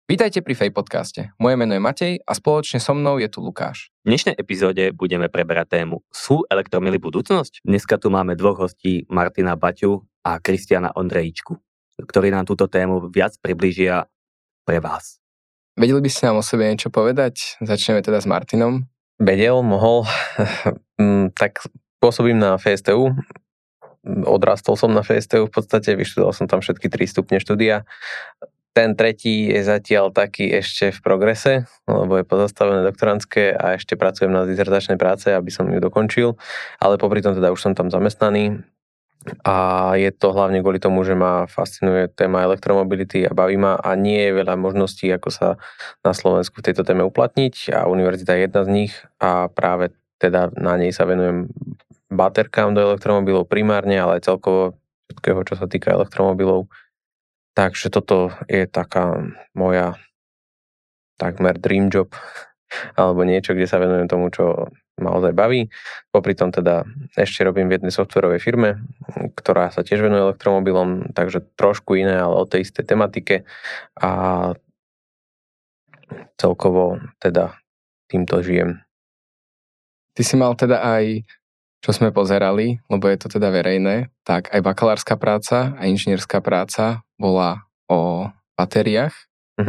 Vítajte pri Fej podcaste. Moje meno je Matej a spoločne so mnou je tu Lukáš. V dnešnej epizóde budeme preberať tému Sú elektromily budúcnosť? Dneska tu máme dvoch hostí, Martina Baťu a Kristiana Ondrejíčku, ktorí nám túto tému viac priblížia pre vás. Vedeli by ste nám o sebe niečo povedať? Začneme teda s Martinom. Mohol. Tak pôsobím na FSTU. Odrastol som na FSTU v podstate, vyštudoval som tam všetky 3 stupne štúdia. Ten tretí je zatiaľ taký ešte v progrese, lebo je pozastavené doktorandské a ešte pracujem na dizertačnej práce, aby som ju dokončil, ale popri tom teda už som tam zamestnaný a je to hlavne kvôli tomu, že ma fascinuje téma elektromobility a baví ma a nie je veľa možností, ako sa na Slovensku v tejto téme uplatniť a univerzita je jedna z nich a práve teda na nej sa venujem baterkám do elektromobilov primárne, ale aj celkovo všetkého, čo sa týka elektromobilov. Takže toto je taká moja takmer dream job, alebo niečo, kde sa venujem tomu, čo ma ozaj baví. Popri tom teda ešte robím v jednej softwarovej firme, ktorá sa tiež venuje elektromobilom, takže trošku iné, ale o tej istej tematike a celkovo teda týmto žijem. Ty si mal teda aj, čo sme pozerali, lebo je to teda verejné, tak aj bakalárska práca a inžinierská práca bola o batériách.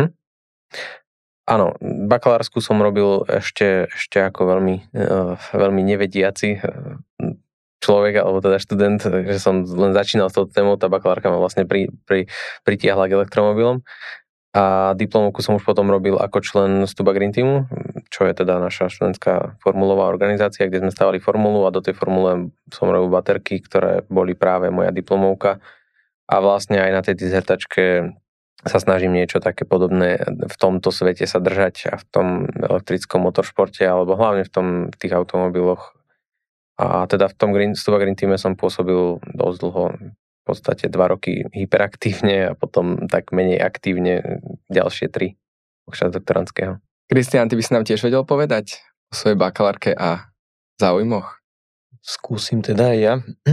Áno, bakalársku som robil ešte ako veľmi nevediaci človek, alebo teda študent, že som len začínal s touto témou, tá bakalárka ma vlastne pritiahla k elektromobilom. A diplomovku som už potom robil ako člen Stuba Green Teamu, čo je teda naša študentská formulová organizácia, kde sme stavali formulu a do tej formule som robil baterky, ktoré boli práve moja diplomovka. A vlastne aj na tej dizertačke sa snažím niečo také podobné v tomto svete sa držať a v tom elektrickom motoršporte, alebo hlavne v tých automobiloch. A teda v tom Stuba Green Teame som pôsobil dosť dlho, v podstate 2 roky hyperaktívne a potom tak menej aktívne ďalšie 3 počas doktorandského. Kristián, ty by si nám tiež vedel povedať o svojej bakalárke a záujmoch? Skúsim teda aj ja.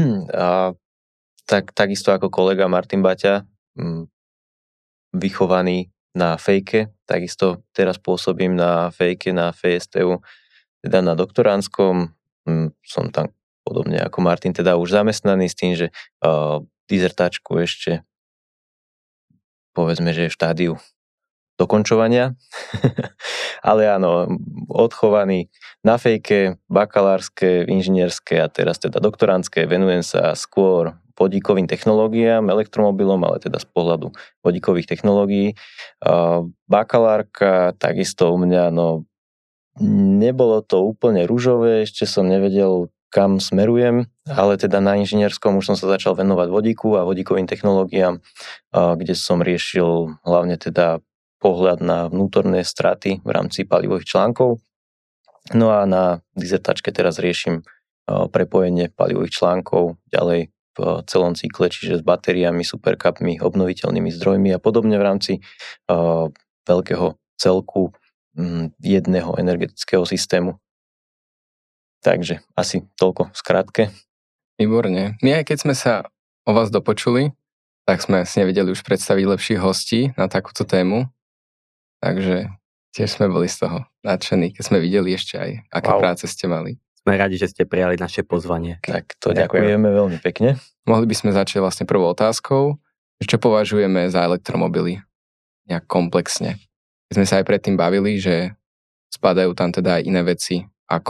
Takisto ako kolega Martin Baťa, vychovaný na Fejke, takisto teraz pôsobím na Fejke, na FSTU, teda na doktorandskom. Som tam podobne ako Martin teda už zamestnaný s tým, že dizertačku ešte povedzme, že je v štádiu dokončovania. Ale áno, odchovaný na Fejke, bakalárske, inžinierské a teraz teda doktorandské, venujem sa skôr vodíkovým technológiám, elektromobilom, ale teda z pohľadu vodíkových technológií. Bakalárka takisto u mňa, nebolo to úplne ružové, ešte som nevedel, kam smerujem, ale teda na inžinierskom už som sa začal venovať vodíku a vodíkovým technológiám, kde som riešil hlavne teda pohľad na vnútorné straty v rámci palivových článkov. No a na dizertačke teraz riešim prepojenie palivových článkov ďalej v celom cykle, čiže s batériami, supercupmi, obnoviteľnými zdrojmi a podobne v rámci veľkého celku jedného energetického systému. Takže asi toľko v skratke. Výborne. My aj keď sme sa o vás dopočuli, tak sme si nevedeli už predstaviť lepších hostí na takúto tému. Takže tiež sme boli z toho nadšení, keď sme videli ešte aj, aké práce ste mali. Sme radi, že ste prijali naše pozvanie. Tak to ďakujeme veľmi pekne. Mohli by sme začať vlastne prvou otázkou, čo považujeme za elektromobily nejak komplexne. My sme sa aj predtým bavili, že spadajú tam teda aj iné veci,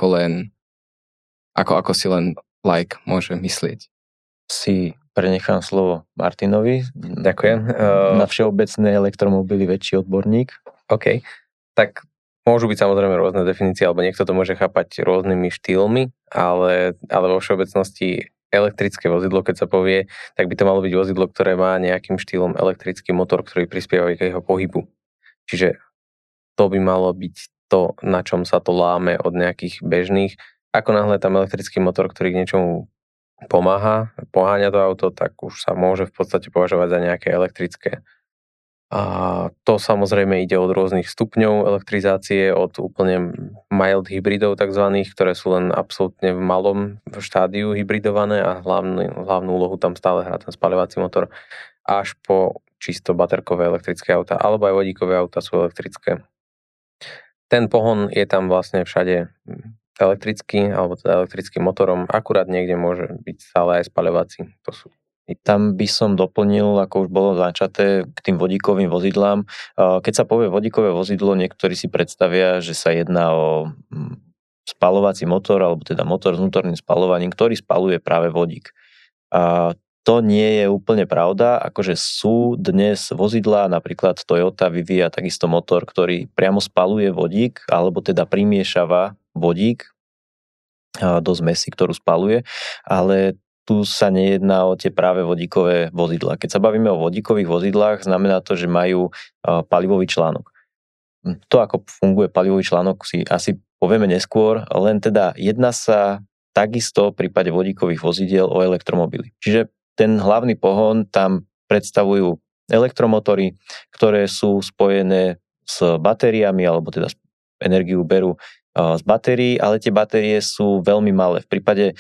ako si len like môže myslieť. Si prenechám slovo Martinovi. Ďakujem. Na všeobecné elektromobily väčší odborník. OK. Tak môžu byť samozrejme rôzne definície, alebo niekto to môže chápať rôznymi štýlmi, ale vo všeobecnosti elektrické vozidlo, keď sa povie, tak by to malo byť vozidlo, ktoré má nejakým štýlom elektrický motor, ktorý prispieva k jeho pohybu. Čiže to by malo byť to, na čom sa to láme od nejakých bežných. Ako náhle tam elektrický motor, ktorý k niečomu pomáha, poháňa to auto, tak už sa môže v podstate považovať za nejaké elektrické. A to samozrejme ide od rôznych stupňov elektrizácie, od úplne mild hybridov takzvaných, ktoré sú len absolútne v malom štádiu hybridované a hlavnú úlohu tam stále hrá ten spaľovací motor, až po čisto baterkové elektrické auta, alebo aj vodíkové auta sú elektrické. Ten pohon je tam vlastne všade elektrický, alebo teda elektrickým motorom, akurát niekde môže byť stále aj spaľovací. To sú. Tam by som doplnil, ako už bolo začaté, k tým vodíkovým vozidlám. Keď sa povie vodíkové vozidlo, niektorí si predstavia, že sa jedná o spaľovací motor, alebo teda motor s vnútorným spaľovaním, ktorý spaľuje práve vodík. To nie je úplne pravda, akože sú dnes vozidlá, napríklad Toyota vyvíja takisto motor, ktorý priamo spaľuje vodík, alebo teda primiešava vodík do zmesi, ktorú spaľuje, ale tu sa nejedná o tie práve vodíkové vozidlá. Keď sa bavíme o vodíkových vozidlách, znamená to, že majú palivový článok. To, ako funguje palivový článok, si asi povieme neskôr, len teda jedná sa takisto v prípade vodíkových vozidiel o elektromobily. Čiže ten hlavný pohon tam predstavujú elektromotory, ktoré sú spojené s batériami, alebo teda energiu berú z batérií, ale tie batérie sú veľmi malé. V prípade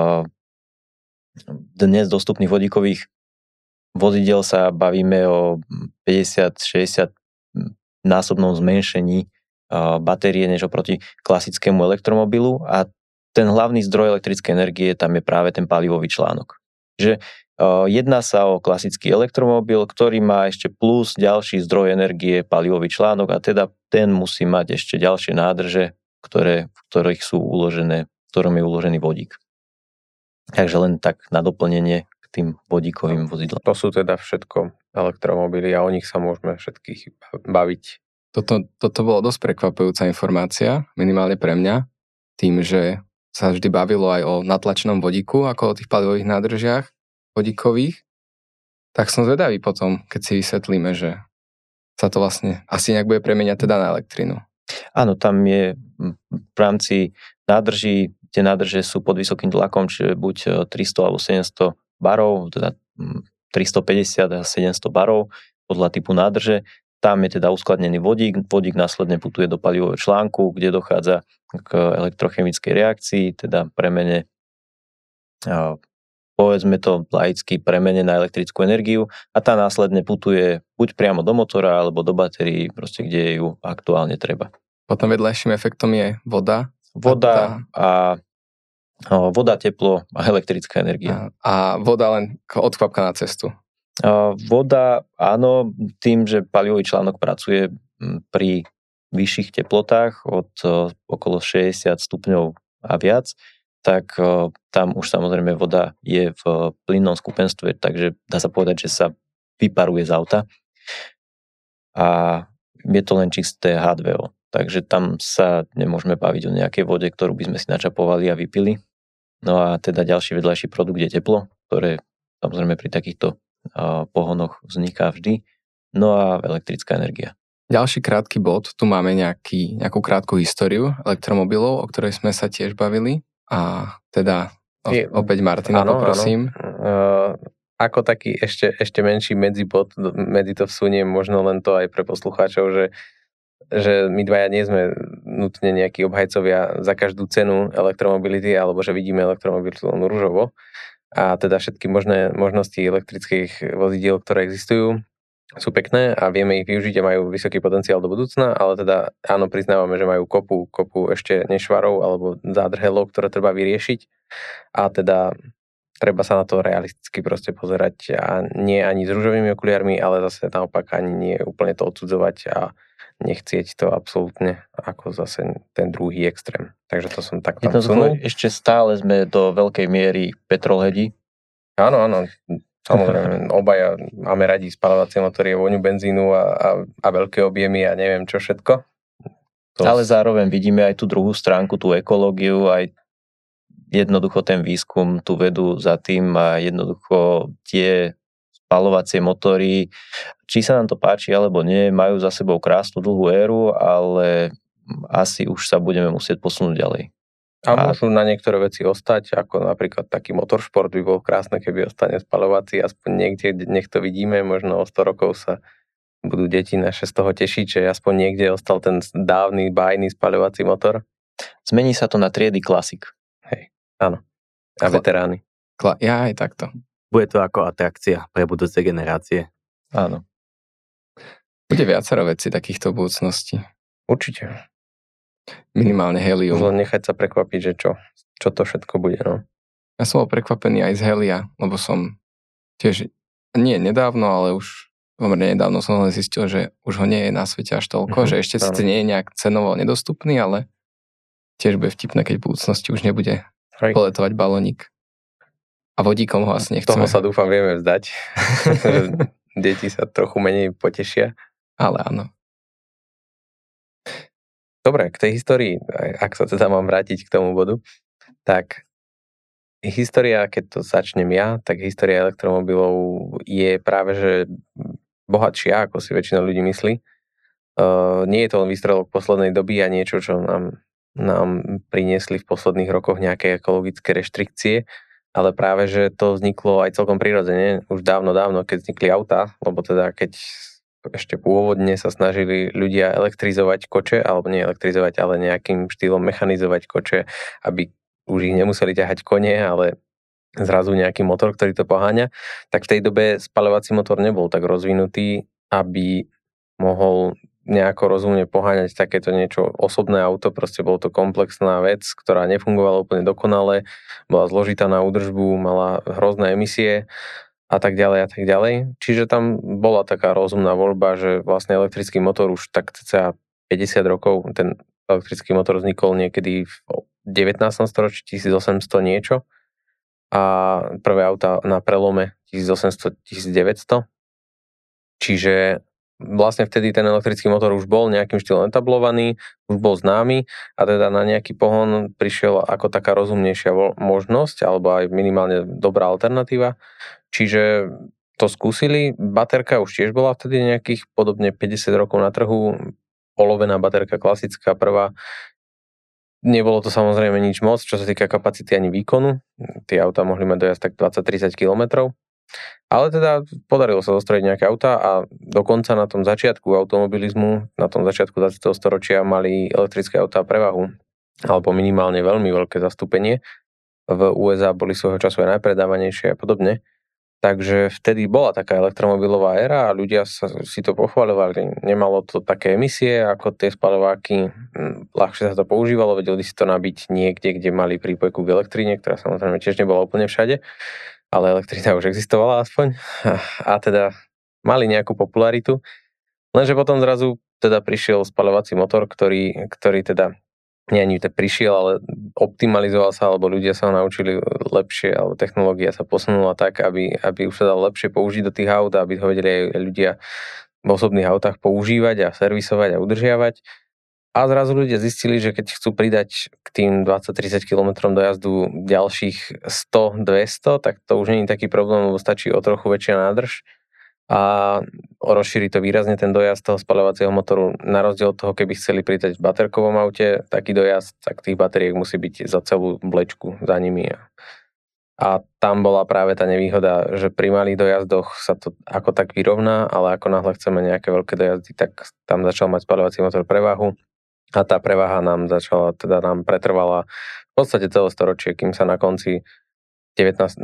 dnes dostupných vodíkových vozidel sa bavíme o 50-60 násobnom zmenšení batérie než oproti klasickému elektromobilu a ten hlavný zdroj elektrickej energie tam je práve ten palivový článok. Že jedná sa o klasický elektromobil, ktorý má ešte plus ďalší zdroj energie, palivový článok a teda ten musí mať ešte ďalšie nádrže, v ktorých sú uložené, v ktorom je uložený vodík. Takže len tak na doplnenie k tým vodíkovým vozidlám. To sú teda všetko elektromobily a o nich sa môžeme všetkých baviť. Toto bolo dosť prekvapujúca informácia, minimálne pre mňa, tým, že sa vždy bavilo aj o natlačenom vodíku, ako o tých palivových nádržiach vodíkových. Tak som zvedavý potom, keď si vysvetlíme, že sa to vlastne asi nejak bude premeniať teda na elektrinu. Áno, tam je v rámci nádrží, tie nádrže sú pod vysokým tlakom, čiže buď 300 alebo 700 barov, teda 350 a 700 barov podľa typu nádrže. Tam je teda uskladnený vodík následne putuje do palivového článku, kde dochádza k elektrochemickej reakcii, teda premene, povedzme to laicky, premene na elektrickú energiu a tá následne putuje buď priamo do motora alebo do batérií, proste kde ju aktuálne treba. Potom vedľajším efektom je voda. Voda, teplo a elektrická energia. A voda len odkvapka na cestu. Voda, áno, tým, že palivový článok pracuje pri vyšších teplotách od okolo 60 stupňov a viac, tak tam už samozrejme voda je v plynnom skupenstve, takže dá sa povedať, že sa vyparuje z auta a je to len čisté H2O. Takže tam sa nemôžeme baviť o nejakej vode, ktorú by sme si načapovali a vypili. No a teda ďalší vedľajší produkt je teplo, ktoré samozrejme pri takýchto pohonoch vzniká vždy. No a elektrická energia. Ďalší krátky bod, tu máme nejakú krátku históriu elektromobilov, o ktorej sme sa tiež bavili. A teda opäť Martina poprosím. Ako taký ešte menší medzibod, medzi to vsuniem možno len to aj pre poslucháčov, že my dvaja nie sme nutne nejakí obhajcovia za každú cenu elektromobility, alebo že vidíme elektromobilitu len ružovo. A teda všetky možnosti elektrických vozidiel, ktoré existujú, sú pekné a vieme ich využiť a majú vysoký potenciál do budúcna, ale teda áno, priznávame, že majú kopu ešte nešvarov alebo zádrhelov, ktoré treba vyriešiť a teda treba sa na to realisticky proste pozerať a nie ani s ružovými okuliarmi, ale zase naopak ani nie úplne to odsudzovať a nechcieť to absolútne ako zase ten druhý extrém. Takže to som tak tam vsunul. Ešte stále sme do veľkej miery petrolheadi. Áno, samozrejme, obaja máme radi spaľovacie motory, voňu benzínu a veľké objemy a neviem čo všetko. Ale zároveň vidíme aj tú druhú stránku, tú ekológiu, aj jednoducho ten výskum, tú vedu za tým a jednoducho tie spaľovacie motory, či sa nám to páči alebo nie, majú za sebou krásnu dlhú éru, ale asi už sa budeme musieť posunúť ďalej. A môžu na niektoré veci ostať, ako napríklad taký motoršport by bol krásne, keby ostane spaľovací, aspoň niekde, nech to vidíme, možno o 100 rokov sa budú deti naše z toho tešiť, že aspoň niekde ostal ten dávny, bájny spaľovací motor. Zmení sa to na triedy klasik. Hej, áno. A veterány. Ja aj takto. Bude to ako atrakcia pre budúce generácie. Áno. Bude viacero vecí takýchto budúcností. Určite. Minimálne Už helium. len nechať sa prekvapiť, že čo to všetko bude, no. Ja som bol prekvapený aj z helia, lebo som tiež, nie nedávno, ale už pomerne nedávno som len zistil, že už ho nie je na svete až toľko, že ešte síce nie je nejak cenovo nedostupný, ale tiež bude vtipné, keď v budúcnosti už nebude poletovať balónik. A vodíkom ho asi nechceme. Toho sa dúfam vieme vzdať. Deti sa trochu menej potešia. Ale áno. Dobre, k tej histórii, ak sa teda mám vrátiť k tomu bodu, tak história, keď to začnem ja, tak história elektromobilov je práve, že bohatšia, ako si väčšina ľudí myslí. Nie je to len výstrelok poslednej doby a niečo, čo nám priniesli v posledných rokoch nejaké ekologické reštrikcie, ale práve, že to vzniklo aj celkom prirodzene, už dávno, keď vznikli autá, lebo teda keď ešte pôvodne sa snažili ľudia elektrizovať koče, alebo nie elektrizovať, ale nejakým štýlom mechanizovať koče, aby už ich nemuseli ťahať kone, ale zrazu nejaký motor, ktorý to poháňa, tak v tej dobe spaľovací motor nebol tak rozvinutý, aby mohol nejako rozumne poháňať takéto niečo osobné auto, proste bolo to komplexná vec, ktorá nefungovala úplne dokonale, bola zložitá na údržbu, mala hrozné emisie a tak ďalej a tak ďalej. Čiže tam bola taká rozumná voľba, že vlastne elektrický motor už tak cca 50 rokov, ten elektrický motor vznikol niekedy v 19. storočí, 1800 niečo a prvé auta na prelome 1800-1900. Čiže vlastne vtedy ten elektrický motor už bol nejakým štýlom etablovaný, už bol známy a teda na nejaký pohon prišiel ako taká rozumnejšia možnosť alebo aj minimálne dobrá alternatíva. Čiže to skúsili, baterka už tiež bola vtedy nejakých podobne 50 rokov na trhu, olovená baterka klasická prvá. Nebolo to samozrejme nič moc, čo sa týka kapacity ani výkonu. Tie autá mohli mať dojazd tak 20-30 km. Ale teda podarilo sa zostrediť nejaké autá a dokonca na tom začiatku automobilizmu, na tom začiatku 20. storočia mali elektrické autá prevahu, alebo minimálne veľmi veľké zastúpenie. V USA boli svojho času aj najpredávanejšie a podobne. Takže vtedy bola taká elektromobilová éra a ľudia si to pochvaľovali. Nemalo to také emisie ako tie spaľováky, ľahšie sa to používalo, vedeli si to nabiť niekde, kde mali prípojku k elektrine, ktorá samozrejme tiež nebola úplne všade, ale elektrina už existovala aspoň a teda mali nejakú popularitu. Lenže potom zrazu teda prišiel spaľovací motor, ktorý teda nie ani prišiel, ale optimalizoval sa, alebo ľudia sa ho naučili lepšie, alebo technológia sa posunula tak, aby už sa dal lepšie použiť do tých aut, aby ho vedeli aj ľudia v osobných autách používať a servisovať a udržiavať. A zrazu ľudia zistili, že keď chcú pridať k tým 20-30 km dojazdu ďalších 100-200, tak to už nie je taký problém, lebo stačí o trochu väčšia nádrž a rozšíri to výrazne ten dojazd toho spaľovacieho motoru. Na rozdiel od toho, keby chceli pridať v baterkovom aute taký dojazd, tak tých batériek musí byť za celú vlečku za nimi. A tam bola práve tá nevýhoda, že pri malých dojazdoch sa to ako tak vyrovná, ale ako náhle chceme nejaké veľké dojazdy, tak tam začal mať spaľovací motor prevahu a tá prevaha nám pretrvala v podstate celé storočie, kým sa na konci 20.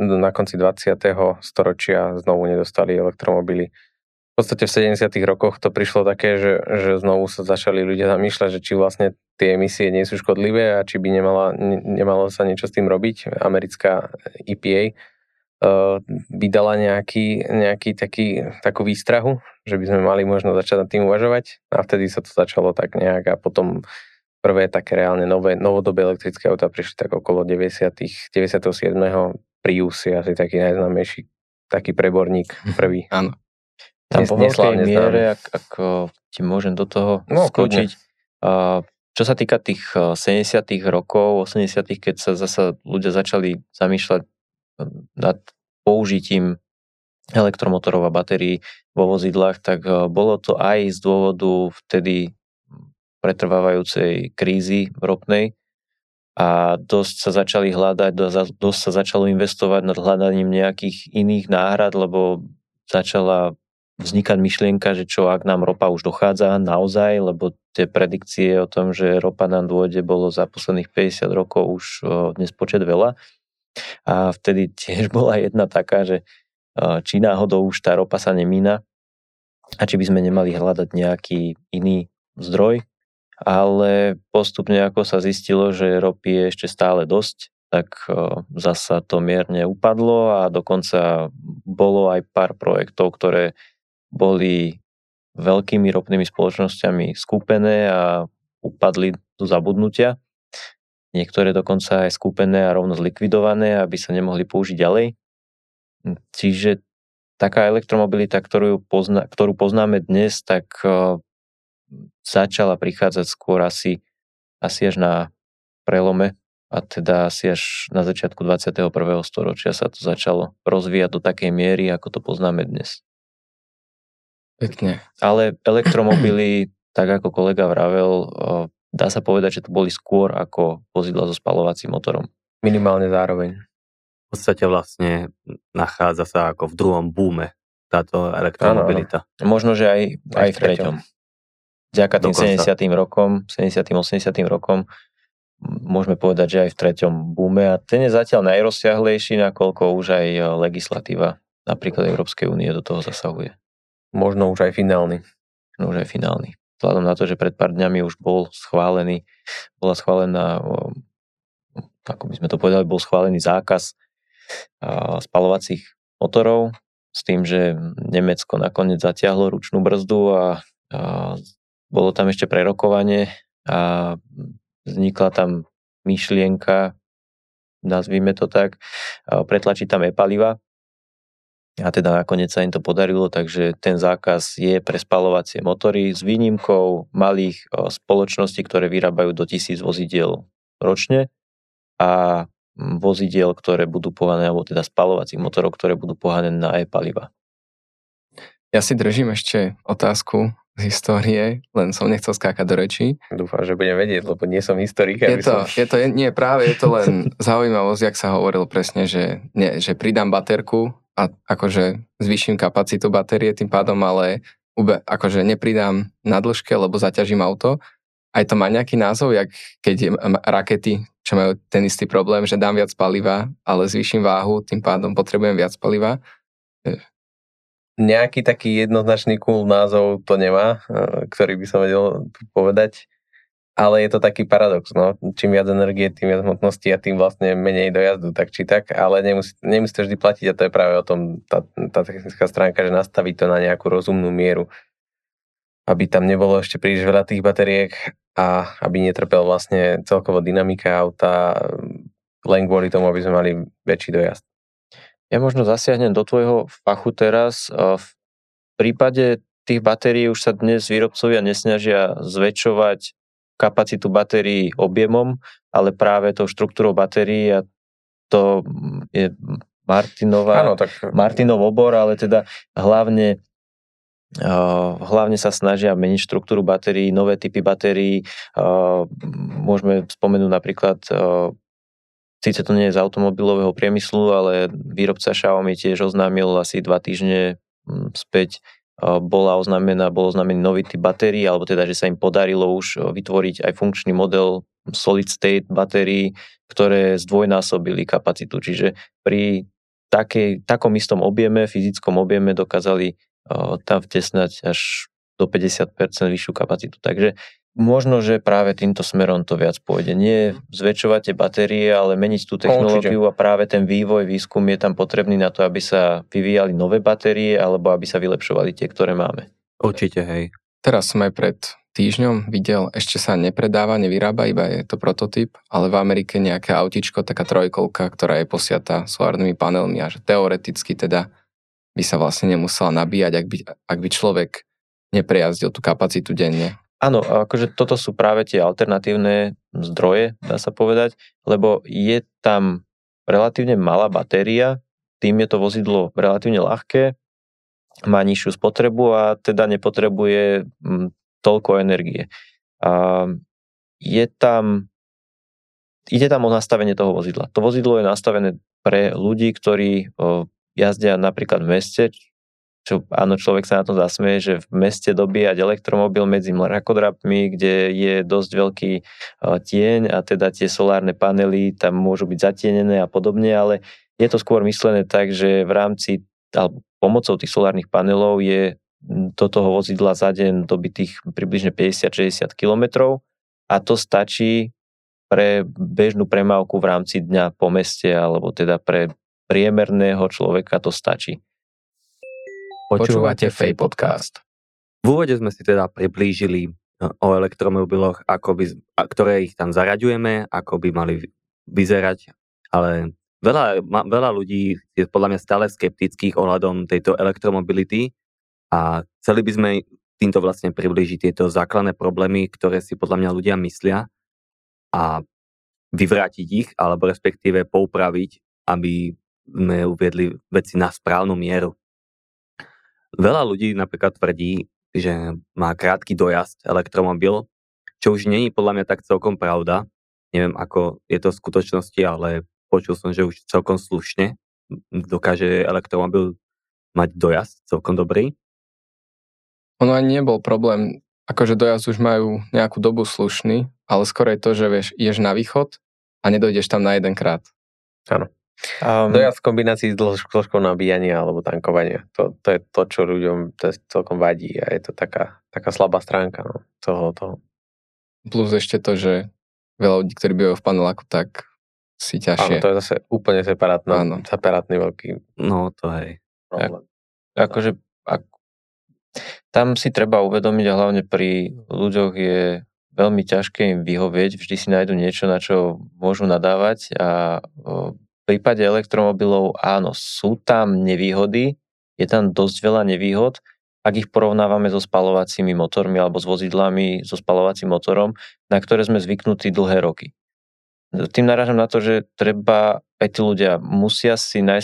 storočia znovu nedostali elektromobily. V podstate v 70. rokoch to prišlo také, že znovu sa začali ľudia zamýšľať, že či vlastne tie emisie nie sú škodlivé a či by nemalo sa niečo s tým robiť. Americká EPA vydala takú výstrahu, že by sme mali možno začať nad tým uvažovať a vtedy sa to začalo tak nejak a potom prvé také reálne novodobé elektrické autá prišli tak okolo 97. Prius je asi taký najznámejší, taký preborník prvý. Áno. Tam po veľkej miere, ak ti môžem do toho skočiť. Čo sa týka tých 70. rokov, 80. keď sa zasa ľudia začali zamýšľať nad použitím elektromotorov a batérií vo vozidlách, tak bolo to aj z dôvodu vtedy pretrvávajúcej krízy ropnej a dosť sa začali hľadať, dosť sa začalo investovať nad hľadaním nejakých iných náhrad, lebo začala vznikať myšlienka, že čo ak nám ropa už dochádza naozaj, lebo tie predikcie o tom, že ropa nám dôjde, bolo za posledných 50 rokov už nespočet veľa. A vtedy tiež bola jedna taká, že či náhodou už tá ropa sa nemína a či by sme nemali hľadať nejaký iný zdroj, ale postupne ako sa zistilo, že ropy je ešte stále dosť, tak zasa to mierne upadlo a dokonca bolo aj pár projektov, ktoré boli veľkými ropnými spoločnosťami skúpené a upadli do zabudnutia. Niektoré dokonca aj skúpené a rovno zlikvidované, aby sa nemohli použiť ďalej. Čiže taká elektromobilita, ktorú poznáme dnes, tak začala prichádzať skôr asi až na prelome a teda asi až na začiatku 21. storočia sa to začalo rozvíjať do takej miery, ako to poznáme dnes. Pekne. Ale elektromobily, tak ako kolega vravel, dá sa povedať, že to boli skôr ako vozidla so spaľovacím motorom. Minimálne zároveň. V podstate vlastne nachádza sa ako v druhom búme táto elektromobilita. Áno. Možno, že aj v treťom. Vďaka tým 70. rokom, 80. rokom, môžeme povedať, že aj v treťom búme a ten je zatiaľ najrozsiahlejší, nakoľko už aj legislatíva napríklad Európskej únie do toho zasahuje. Možno už aj finálny. Vzhľadom na to, že pred pár dňami už bola schválená, ako by sme to povedali, bol schválený zákaz spaľovacích motorov s tým, že Nemecko nakoniec zatiahlo ručnú brzdu a bolo tam ešte prerokovanie a vznikla tam myšlienka, nazvime to tak, pretlačiť tam e-paliva. A teda nakoniec sa im to podarilo, takže ten zákaz je pre spaľovacie motory s výnimkou malých spoločností, ktoré vyrábajú do 1000 vozidiel ročne a vozidiel, ktoré budú poháňané, alebo teda spaľovacích motorov, ktoré budú poháňané na e-paliva. Ja si držím ešte otázku z histórie, len som nechcel skákať do rečí. Dúfam, že budem vedieť, lebo nie som historik. Je to len zaujímavosť, jak sa hovoril presne, že pridám baterku a akože zvýšim kapacitu batérie tým pádom, ale akože nepridám na dĺžke, lebo zaťažím auto. Aj to má nejaký názov, jak keď rakety, čo majú ten istý problém, že dám viac paliva, ale zvýšim váhu, tým pádom potrebujem viac paliva. Nejaký taký jednoznačný cool názov to nemá, ktorý by som vedel povedať, ale je to taký paradox, no. Čím viac energie, tým viac hmotnosti a tým vlastne menej dojazdu, tak či tak, ale nemusí to vždy platiť a to je práve o tom tá technická stránka, že nastaví to na nejakú rozumnú mieru, aby tam nebolo ešte príliš veľa tých batériek a aby netrpel vlastne celkovo dynamika auta len kvôli tomu, aby sme mali väčší dojazd. Ja možno zasiahnem do tvojho fachu teraz. V prípade tých batérií už sa dnes výrobcovia nesnažia zväčšovať kapacitu batérií objemom, ale práve tou štruktúrou batérií a to je Martinov obor, ale teda hlavne sa snažia meniť štruktúru batérií, nové typy batérií. Môžeme spomenúť napríklad, síce to nie je z automobilového priemyslu, ale výrobca Xiaomi tiež oznámil asi 2 týždne späť, bol oznámený nový typ batérií, alebo teda, že sa im podarilo už vytvoriť aj funkčný model solid state batérií, ktoré zdvojnásobili kapacitu. Čiže pri takom istom objeme, fyzickom objeme dokázali tam vtesnať až do 50% vyššiu kapacitu. Takže možno, že práve týmto smerom to viac pôjde. Nie zväčšovať tie batérie, ale meniť tú technológiu a práve ten vývoj, výskum je tam potrebný na to, aby sa vyvíjali nové batérie alebo aby sa vylepšovali tie, ktoré máme. Určite, hej. Teraz som aj pred týždňom videl, ešte sa nepredáva, nevyrába, iba je to prototyp, ale v Amerike nejaké autičko, taká trojkolka, ktorá je posiatá solárnymi panelmi a že teoreticky teda by sa vlastne nemusela nabíjať, ak by človek neprejazdil tú kapacitu denne. Áno, akože toto sú práve tie alternatívne zdroje, dá sa povedať, lebo je tam relatívne malá batéria, tým je to vozidlo relatívne ľahké, má nižšiu spotrebu a teda nepotrebuje toľko energie. Ide tam o nastavenie toho vozidla. To vozidlo je nastavené pre ľudí, ktorí jazdia napríklad v meste, čo áno, človek sa na to zasmeje, že v meste dobíjať elektromobil medzi mrakodrapmi, kde je dosť veľký tieň a teda tie solárne panely tam môžu byť zatienené a podobne, ale je to skôr myslené tak, že v rámci alebo pomocou tých solárnych panelov je do toho vozidla za deň dobitých približne 50-60 kilometrov a to stačí pre bežnú premávku v rámci dňa po meste, alebo teda pre priemerného človeka to stačí. Počúvate Fej podcast. V úvode sme si teda priblížili o elektromobiloch, ktoré ich tam zaraďujeme, ako by mali vyzerať, ale veľa ľudí je podľa mňa stále skeptických ohľadom tejto elektromobility a chceli by sme týmto vlastne priblížiť tieto základné problémy, ktoré si podľa mňa ľudia myslia a vyvrátiť ich, alebo respektíve poupraviť, aby sme uviedli veci na správnu mieru. Veľa ľudí napríklad tvrdí, že má krátky dojazd elektromobil, čo už nie je podľa mňa tak celkom pravda. Neviem, ako je to v skutočnosti, ale počul som, že už celkom slušne dokáže elektromobil mať dojazd celkom dobrý. Ono ani nebol problém, akože dojazd už majú nejakú dobu slušný, ale skôr je to, že vieš, ideš na východ a nedojdeš tam na jedenkrát. Áno. Dojazd v kombinácii s dĺžkou nabíjania alebo tankovania. To je to, čo ľuďom celkom vadí a je to taká slabá stránka toho. Plus ešte to, že veľa ľudí, ktorí bývajú v paneláku, tak si ťažšie. Áno, to je zase úplne separátny veľký to hej. problém. Akože tam si treba uvedomiť a hlavne pri ľuďoch je veľmi ťažké im vyhovieť, vždy si nájdu niečo, na čo môžu nadávať a v prípade elektromobilov áno, sú tam nevýhody, je tam dosť veľa nevýhod, ak ich porovnávame so spaľovacími motormi alebo s vozidlami so spaľovacím motorom, na ktoré sme zvyknutí dlhé roky. Tým narážam na to, že treba, aj tí ľudia musia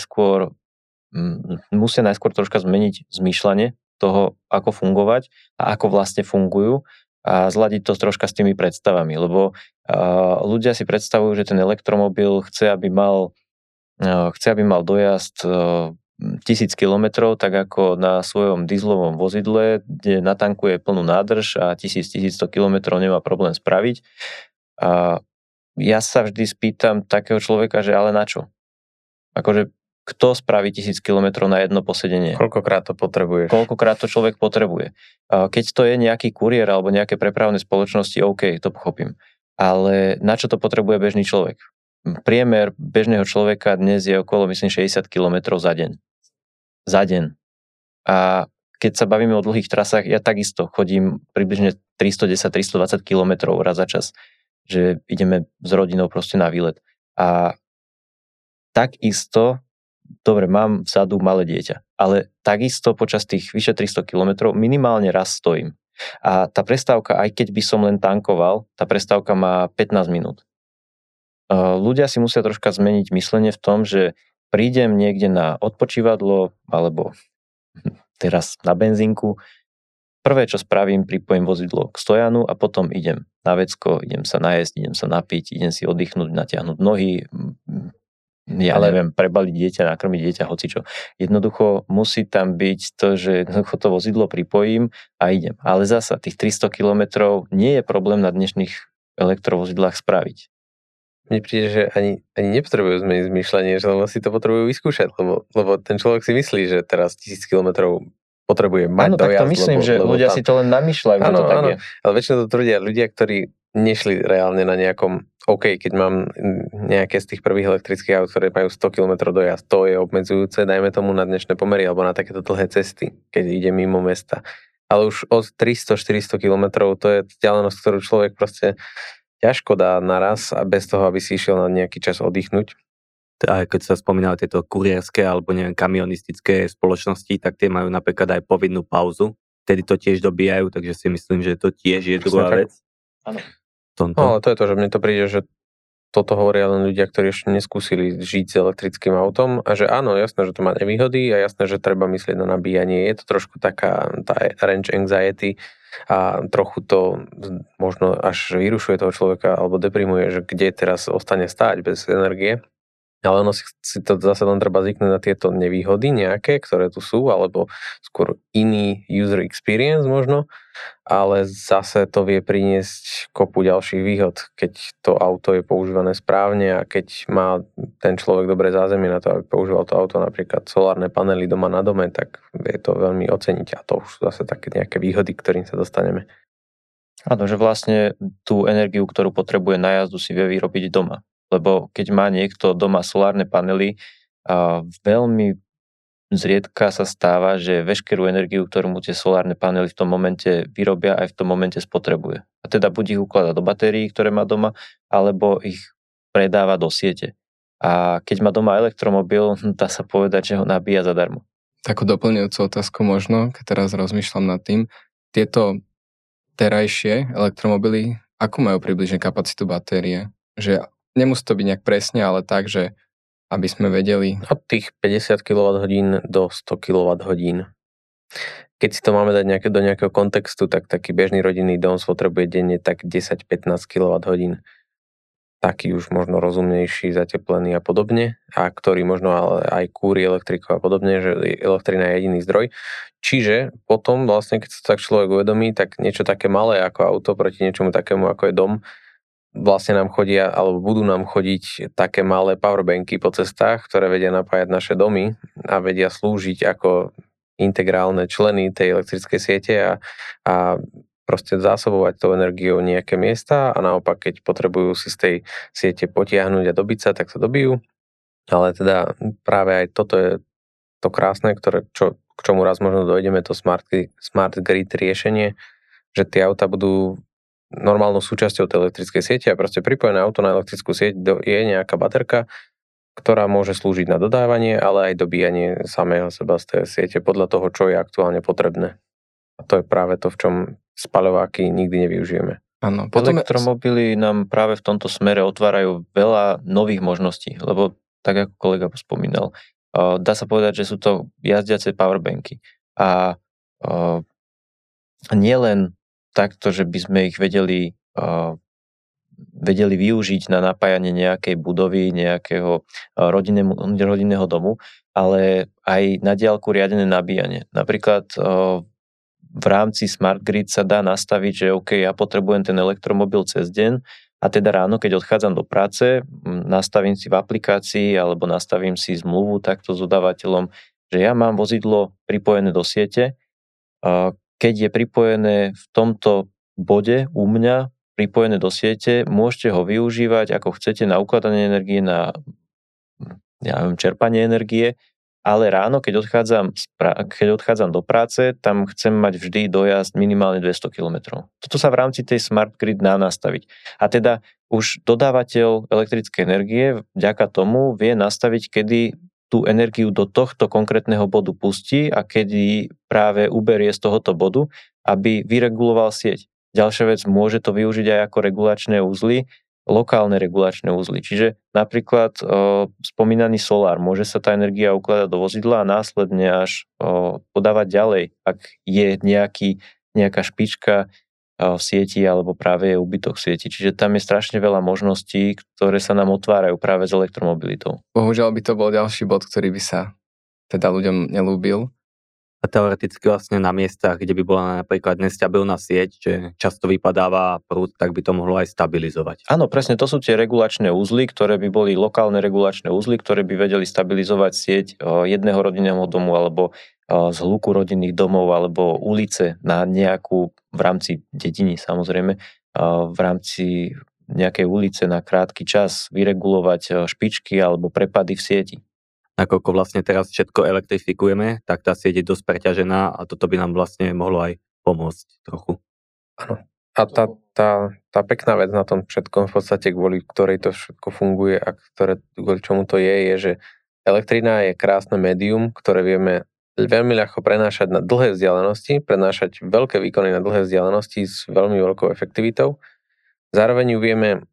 najskôr troška zmeniť zmýšľanie toho, ako fungovať a ako vlastne fungujú a zladiť to troška s tými predstavami, lebo ľudia si predstavujú, že ten elektromobil chce, aby mal dojazd 1000 kilometrov, tak ako na svojom dieselovom vozidle, kde natankuje plnú nádrž a 1100 kilometrov nemá problém spraviť. A ja sa vždy spýtam takého človeka, že ale na čo? Akože kto spraví 1000 kilometrov na jedno posedenie? Koľkokrát to potrebuješ? Koľkokrát to človek potrebuje? Keď to je nejaký kuriér alebo nejaké prepravné spoločnosti, OK, to pochopím. Ale na čo to potrebuje bežný človek? Priemer bežného človeka dnes je okolo, myslím, 60 kilometrov za deň. Za deň. A keď sa bavíme o dlhých trasách, ja takisto chodím približne 310-320 kilometrov raz za čas, že ideme s rodinou proste na výlet. A takisto dobre, mám vzadu malé dieťa, ale takisto počas tých vyše 300 kilometrov minimálne raz stojím. A tá prestávka, aj keď by som len tankoval, tá prestávka má 15 minút. Ľudia si musia troška zmeniť myslenie v tom, že prídem niekde na odpočívadlo alebo teraz na benzínku, prvé, čo spravím, pripojím vozidlo k stojanu a potom idem na vecko, idem sa najesť, idem sa napiť, idem si oddychnúť, natiahnuť nohy, neviem, prebaliť dieťa, nakrmiť dieťa, hocičo. Jednoducho musí tam byť to, že jednoducho to vozidlo pripojím a idem. Ale zasa tých 300 kilometrov nie je problém na dnešných elektrovozidlách spraviť. Mne príde, že ani nepotrebujú zmeniť zmýšľanie, že lebo si to potrebujú vyskúšať, lebo ten človek si myslí, že teraz 1000 kilometrov potrebuje mať dojazd. Áno, tak to myslím, že ľudia si to len namýšľajú, že to tak je. Ale väčšinou to tvrdia ľudia, ktorí nešli reálne na nejakom, OK, keď mám nejaké z tých prvých elektrických aut, ktoré majú 100 km dojazd, to je obmedzujúce, dajme tomu na dnešné pomery alebo na takéto dlhé cesty, keď ide mimo mesta. Ale už od 300-400 km to je vzdialenosť, ktorú človek proste ťažko dá naraz a bez toho, aby si išiel na nejaký čas oddychnúť. A keď sa spomínali tieto kurierské alebo neviem, kamionistické spoločnosti, tak tie majú napríklad aj povinnú pauzu. Vtedy to tiež dobíjajú, takže si myslím, že to tiež je druhá vec. Áno. No, ale to je to, že mne to príde, že toto hovoria len ľudia, ktorí ešte neskúsili žiť s elektrickým autom a že áno, jasné, že to má nevýhody a jasné, že treba myslieť na nabíjanie. Je to trošku taká tá range anxiety a trochu to možno až vyrušuje toho človeka alebo deprimuje, že kde teraz ostane stáť bez energie. Ale ono si to zase len treba zvyknúť na tieto nevýhody nejaké, ktoré tu sú, alebo skôr iný user experience možno, ale zase to vie priniesť kopu ďalších výhod, keď to auto je používané správne a keď má ten človek dobré zázemie na to, aby používal to auto, napríklad solárne panely doma na dome, tak vie to veľmi oceniť a to už sú zase také nejaké výhody, ktorým sa dostaneme. Áno, že vlastne tú energiu, ktorú potrebuje na jazdu, si vie vyrobiť doma. Lebo keď má niekto doma solárne panely, veľmi zriedka sa stáva, že veškerú energiu, ktorú mu tie solárne panely v tom momente vyrobia, aj v tom momente spotrebuje. A teda buď ich ukladá do batérií, ktoré má doma, alebo ich predáva do siete. A keď má doma elektromobil, dá sa povedať, že ho nabíja zadarmo. Takú doplňujúcu otázku možno, keď teraz rozmýšľam nad tým. Tieto terajšie elektromobily, akú majú približne kapacitu batérie? Že nemusí to byť nejak presne, ale tak, že aby sme vedeli. Od tých 50 kWh do 100 kWh. Keď si to máme dať do nejakého kontextu, tak taký bežný rodinný dom spotrebuje denne tak 10-15 kWh. Taký už možno rozumnejší, zateplený a podobne, a ktorý možno ale aj kúri elektrikou a podobne, že elektrina je jediný zdroj. Čiže potom vlastne, keď sa tak človek uvedomí, tak niečo také malé ako auto proti niečomu takému ako je dom, vlastne nám chodia, alebo budú nám chodiť také malé powerbanky po cestách, ktoré vedia napájať naše domy a vedia slúžiť ako integrálne členy tej elektrickej siete a proste zásobovať tou energiou nejaké miesta a naopak, keď potrebujú si z tej siete potiahnuť a dobiť sa, tak to dobijú. Ale teda práve aj toto je to krásne, k čomu raz možno dojdeme, to smart grid riešenie, že tie auta budú normálnou súčasťou tej elektrickej siete a proste pripojené auto na elektrickú sieť je nejaká baterka, ktorá môže slúžiť na dodávanie, ale aj dobíjanie samého seba z tej siete podľa toho, čo je aktuálne potrebné. A to je práve to, v čom spaľováky nikdy nevyužijeme. Áno, elektromobily nám práve v tomto smere otvárajú veľa nových možností, lebo tak ako kolega spomínal, dá sa povedať, že sú to jazdiace powerbanky. A nielen takto, že by sme ich vedeli využiť na napájanie nejakej budovy, nejakého rodinného domu, ale aj na diaľku riadené nabíjanie. Napríklad v rámci Smart Grid sa dá nastaviť, že OK, ja potrebujem ten elektromobil cez deň a teda ráno, keď odchádzam do práce, nastavím si v aplikácii alebo nastavím si zmluvu takto s dodávateľom, že ja mám vozidlo pripojené do siete. Keď je pripojené v tomto bode u mňa, pripojené do siete, môžete ho využívať ako chcete na ukladanie energie, na čerpanie energie, ale ráno, keď odchádzam do práce, tam chcem mať vždy dojazd minimálne 200 km. Toto sa v rámci tej Smart Grid dá nastaviť. A teda už dodávateľ elektrickej energie vďaka tomu vie nastaviť, kedy tú energiu do tohto konkrétneho bodu pustí a kedy práve uberie z tohoto bodu, aby vyreguloval sieť. Ďalšia vec, môže to využiť aj ako regulačné uzly, lokálne regulačné uzly. Čiže napríklad spomínaný solár, môže sa tá energia ukladať do vozidla a následne až podávať ďalej, ak je nejaká špička v sieti alebo práve je úbytok v sieti. Čiže tam je strašne veľa možností, ktoré sa nám otvárajú práve s elektromobilitou. Bohužiaľ by to bol ďalší bod, ktorý by sa teda ľuďom nelúbil. A teoreticky vlastne na miestach, kde by bola napríklad nestabilná sieť, že často vypadáva prúd, tak by to mohlo aj stabilizovať. Áno, presne, to sú tie regulačné uzly, ktoré by boli lokálne regulačné uzly, ktoré by vedeli stabilizovať sieť jedného rodinného domu alebo z hluku rodinných domov alebo ulice na nejakú, v rámci dediny samozrejme, v rámci nejakej ulice na krátky čas vyregulovať špičky alebo prepady v sieti. Nakoľko vlastne teraz všetko elektrifikujeme, tak tá sieť je dosť preťažená a toto by nám vlastne mohlo aj pomôcť trochu. Áno. A tá pekná vec na tom všetkom, v podstate kvôli ktorej to všetko funguje a kvôli čomu to je, že elektrina je krásne médium, ktoré vieme veľmi ľahko prenášať na dlhé vzdialenosti, prenášať veľké výkony na dlhé vzdialenosti s veľmi veľkou efektivitou. Zároveň ju vieme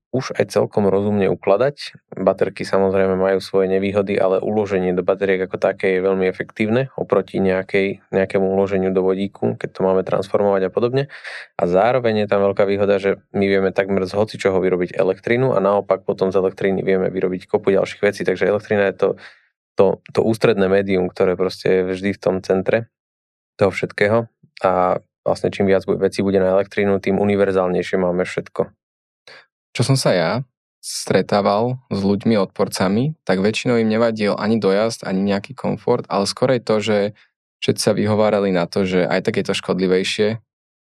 už aj celkom rozumne ukladať. Baterky samozrejme majú svoje nevýhody, ale uloženie do batériek ako také je veľmi efektívne oproti nejakému uloženiu do vodíku, keď to máme transformovať a podobne. A zároveň je tam veľká výhoda, že my vieme takmer z hocičoho vyrobiť elektrínu a naopak potom z elektriny vieme vyrobiť kopu ďalších vecí. Takže elektrina je to ústredné médium, ktoré proste je vždy v tom centre toho všetkého. A vlastne čím viac vecí bude na elektrínu, tým univerzálnejšie máme všetko. Čo som sa ja stretával s ľuďmi, odporcami, tak väčšinou im nevadil ani dojazd, ani nejaký komfort, ale skorej to, že všetci sa vyhovárali na to, že aj tak je to škodlivejšie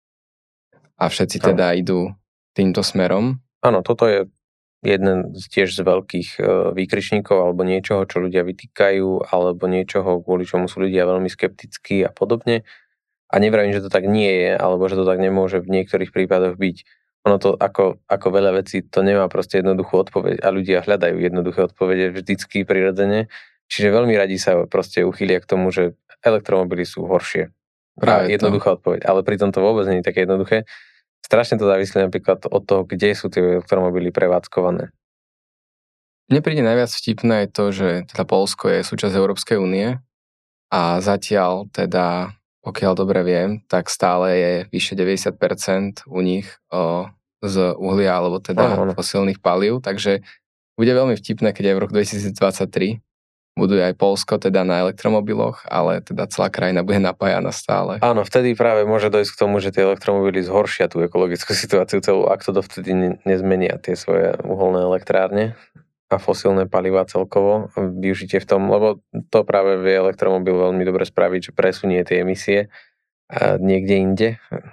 a všetci teda idú týmto smerom. Áno, toto je jeden tiež z veľkých výkričníkov alebo niečoho, čo ľudia vytýkajú, alebo niečoho, kvôli čomu sú ľudia veľmi skeptickí a podobne. A nevravím, že to tak nie je, alebo že to tak nemôže v niektorých prípadoch byť. Ono to ako veľa vecí, to nemá proste jednoduchú odpoveď a ľudia hľadajú jednoduché odpovede vždycky prirodzene. Čiže veľmi radi sa proste uchýlia k tomu, že elektromobily sú horšie. Práve jednoduchá odpoveď. Ale pritom to vôbec nie je také jednoduché. Strašne to závislí napríklad od toho, kde sú tie elektromobily prevádzkované. Mne príde najviac vtipné to, že teda Poľsko je súčasť Európskej únie a zatiaľ teda, pokiaľ dobre viem, tak stále je vyše 90% u nich z uhlia alebo teda fosílnych palív, takže bude veľmi vtipné, keď aj v roku 2023 budú aj Poľsko teda na elektromobiloch, ale teda celá krajina bude napájana stále. Áno, vtedy práve môže dojsť k tomu, že tie elektromobily zhoršia tú ekologickú situáciu celú, ak to dovtedy nezmenia tie svoje uholné elektrárne a fosílne palivá celkovo, využitie v tom, lebo to práve vie elektromobil veľmi dobre spraviť, že presunie tie emisie niekde inde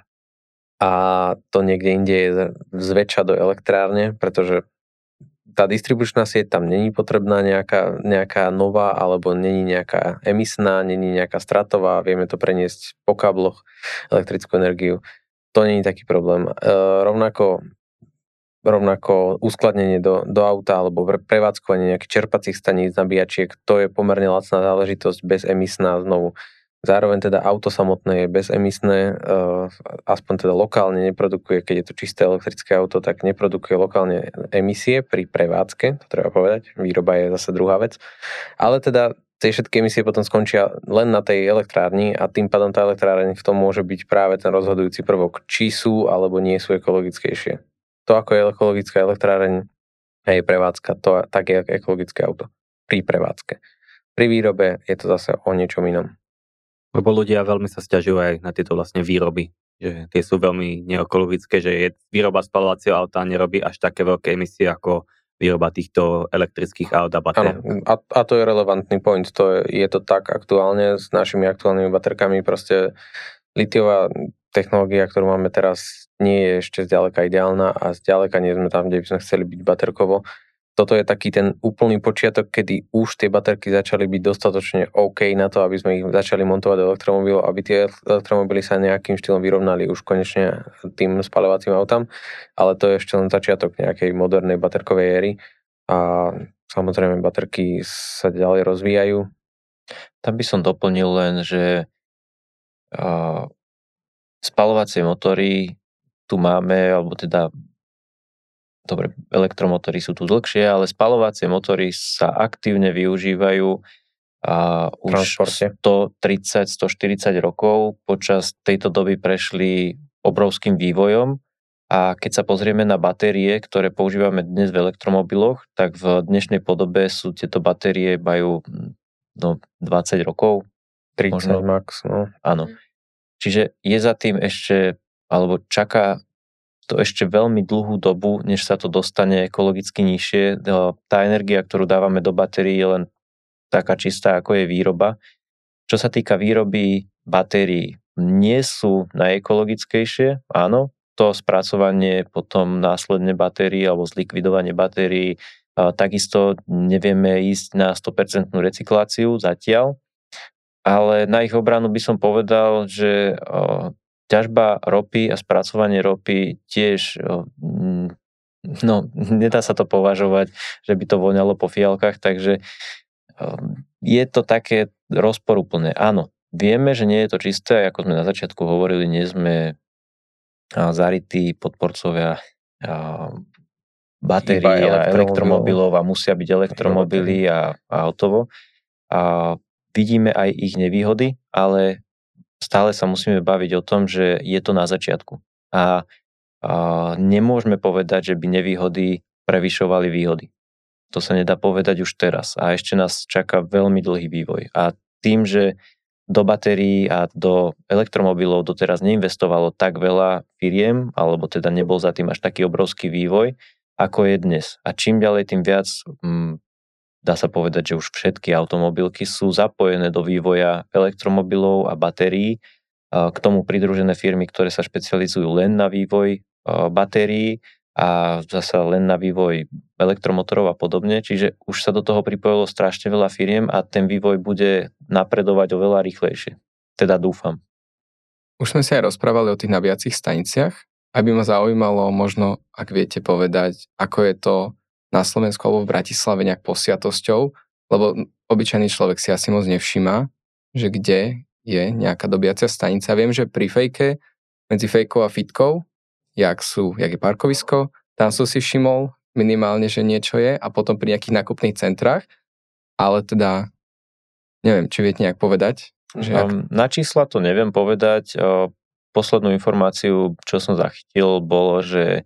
a to niekde inde je zväčša do elektrárne, pretože tá distribučná sieť tam není potrebná nejaká nová, alebo není nejaká emisná, není nejaká stratová, vieme to preniesť po kábloch, elektrickú energiu. To není taký problém. Rovnako uskladnenie do auta alebo prevádzkovanie nejakých čerpacích staníc, nabíjačiek, to je pomerne lacná záležitosť, bezemisná znovu. Zároveň teda auto samotné je bezemisné, aspoň teda lokálne neprodukuje, keď je to čisté elektrické auto, tak neprodukuje lokálne emisie pri prevádzke, to treba povedať, výroba je zase druhá vec. Ale teda tie všetky emisie potom skončia len na tej elektrárni a tým pádom tá elektrárne v tom môže byť práve ten rozhodujúci prvok, či sú alebo nie sú ekologickejšie. To, ako je ekologická elektráreň a jej prevádzka, to tak je ekologické auto pri prevádzke. Pri výrobe je to zase o niečom inom. Lebo ľudia veľmi sa sťažujú aj na tieto vlastne výroby, že tie sú veľmi neekologické, že výroba spaľovacieho auta nerobí až také veľké emisie ako výroba týchto elektrických aut a batérií. A to je relevantný point. Je to tak aktuálne s našimi aktuálnymi baterkami. Proste litiová technológia, ktorú máme teraz, nie je ešte zďaleka ideálna a zďaleka nie sme tam, kde by sme chceli byť baterkovo. Toto je taký ten úplný počiatok, kedy už tie baterky začali byť dostatočne OK na to, aby sme ich začali montovať do elektromobilov, aby tie elektromobily sa nejakým štýlom vyrovnali už konečne tým spaľovacím autám, ale to je ešte len začiatok nejakej modernej baterkovej éry a samozrejme baterky sa ďalej rozvíjajú. Tam by som doplnil len, že spaľovacie motory tu máme, alebo teda dobre, elektromotory sú tu dlhšie, ale spaľovacie motory sa aktívne využívajú už 130-140 rokov. Počas tejto doby prešli obrovským vývojom a keď sa pozrieme na batérie, ktoré používame dnes v elektromobiloch, tak v dnešnej podobe sú tieto batérie majú 20 rokov. 30 možno. Max, no. Áno. Čiže je za tým ešte, alebo čaká to ešte veľmi dlhú dobu, než sa to dostane ekologicky nižšie. Tá energia, ktorú dávame do batérií, je len taká čistá, ako je výroba. Čo sa týka výroby batérií, nie sú najekologickejšie, áno. To spracovanie potom následne batérií alebo zlikvidovanie batérií, takisto nevieme ísť na 100% recykláciu zatiaľ, ale na ich obranu by som povedal, že ťažba ropy a spracovanie ropy tiež, nedá sa to považovať, že by to voňalo po fialkách, takže je to také rozporuplné. Áno, vieme, že nie je to čisté, ako sme na začiatku hovorili, nie sme zarytí podporcovia batérií a elektromobilov a musia byť elektromobily a hotovo. A vidíme aj ich nevýhody, ale stále sa musíme baviť o tom, že je to na začiatku. A nemôžeme povedať, že by nevýhody prevyšovali výhody. To sa nedá povedať už teraz. A ešte nás čaká veľmi dlhý vývoj. A tým, že do batérií a do elektromobilov doteraz neinvestovalo tak veľa firiem, alebo teda nebol za tým až taký obrovský vývoj, ako je dnes. A čím ďalej, tým viac dá sa povedať, že už všetky automobilky sú zapojené do vývoja elektromobilov a batérií. K tomu pridružené firmy, ktoré sa špecializujú len na vývoj batérií a zasa len na vývoj elektromotorov a podobne. Čiže už sa do toho pripojilo strašne veľa firiem a ten vývoj bude napredovať oveľa rýchlejšie. Teda dúfam. Už sme si aj rozprávali o tých nabíjacích staniciach. Aby ma zaujímalo, možno, ak viete povedať, ako je to na Slovensku alebo v Bratislave nejak posiatosťou, lebo obyčajný človek si asi moc nevšíma, že kde je nejaká dobíjacia stanica. Viem, že pri fejke, medzi fejkou a fitkou, jak je parkovisko, tam som si všimol minimálne, že niečo je a potom pri nejakých nákupných centrách, ale teda neviem, či viete nejak povedať? Že na čísla to neviem povedať. Poslednú informáciu, čo som zachytil, bolo, že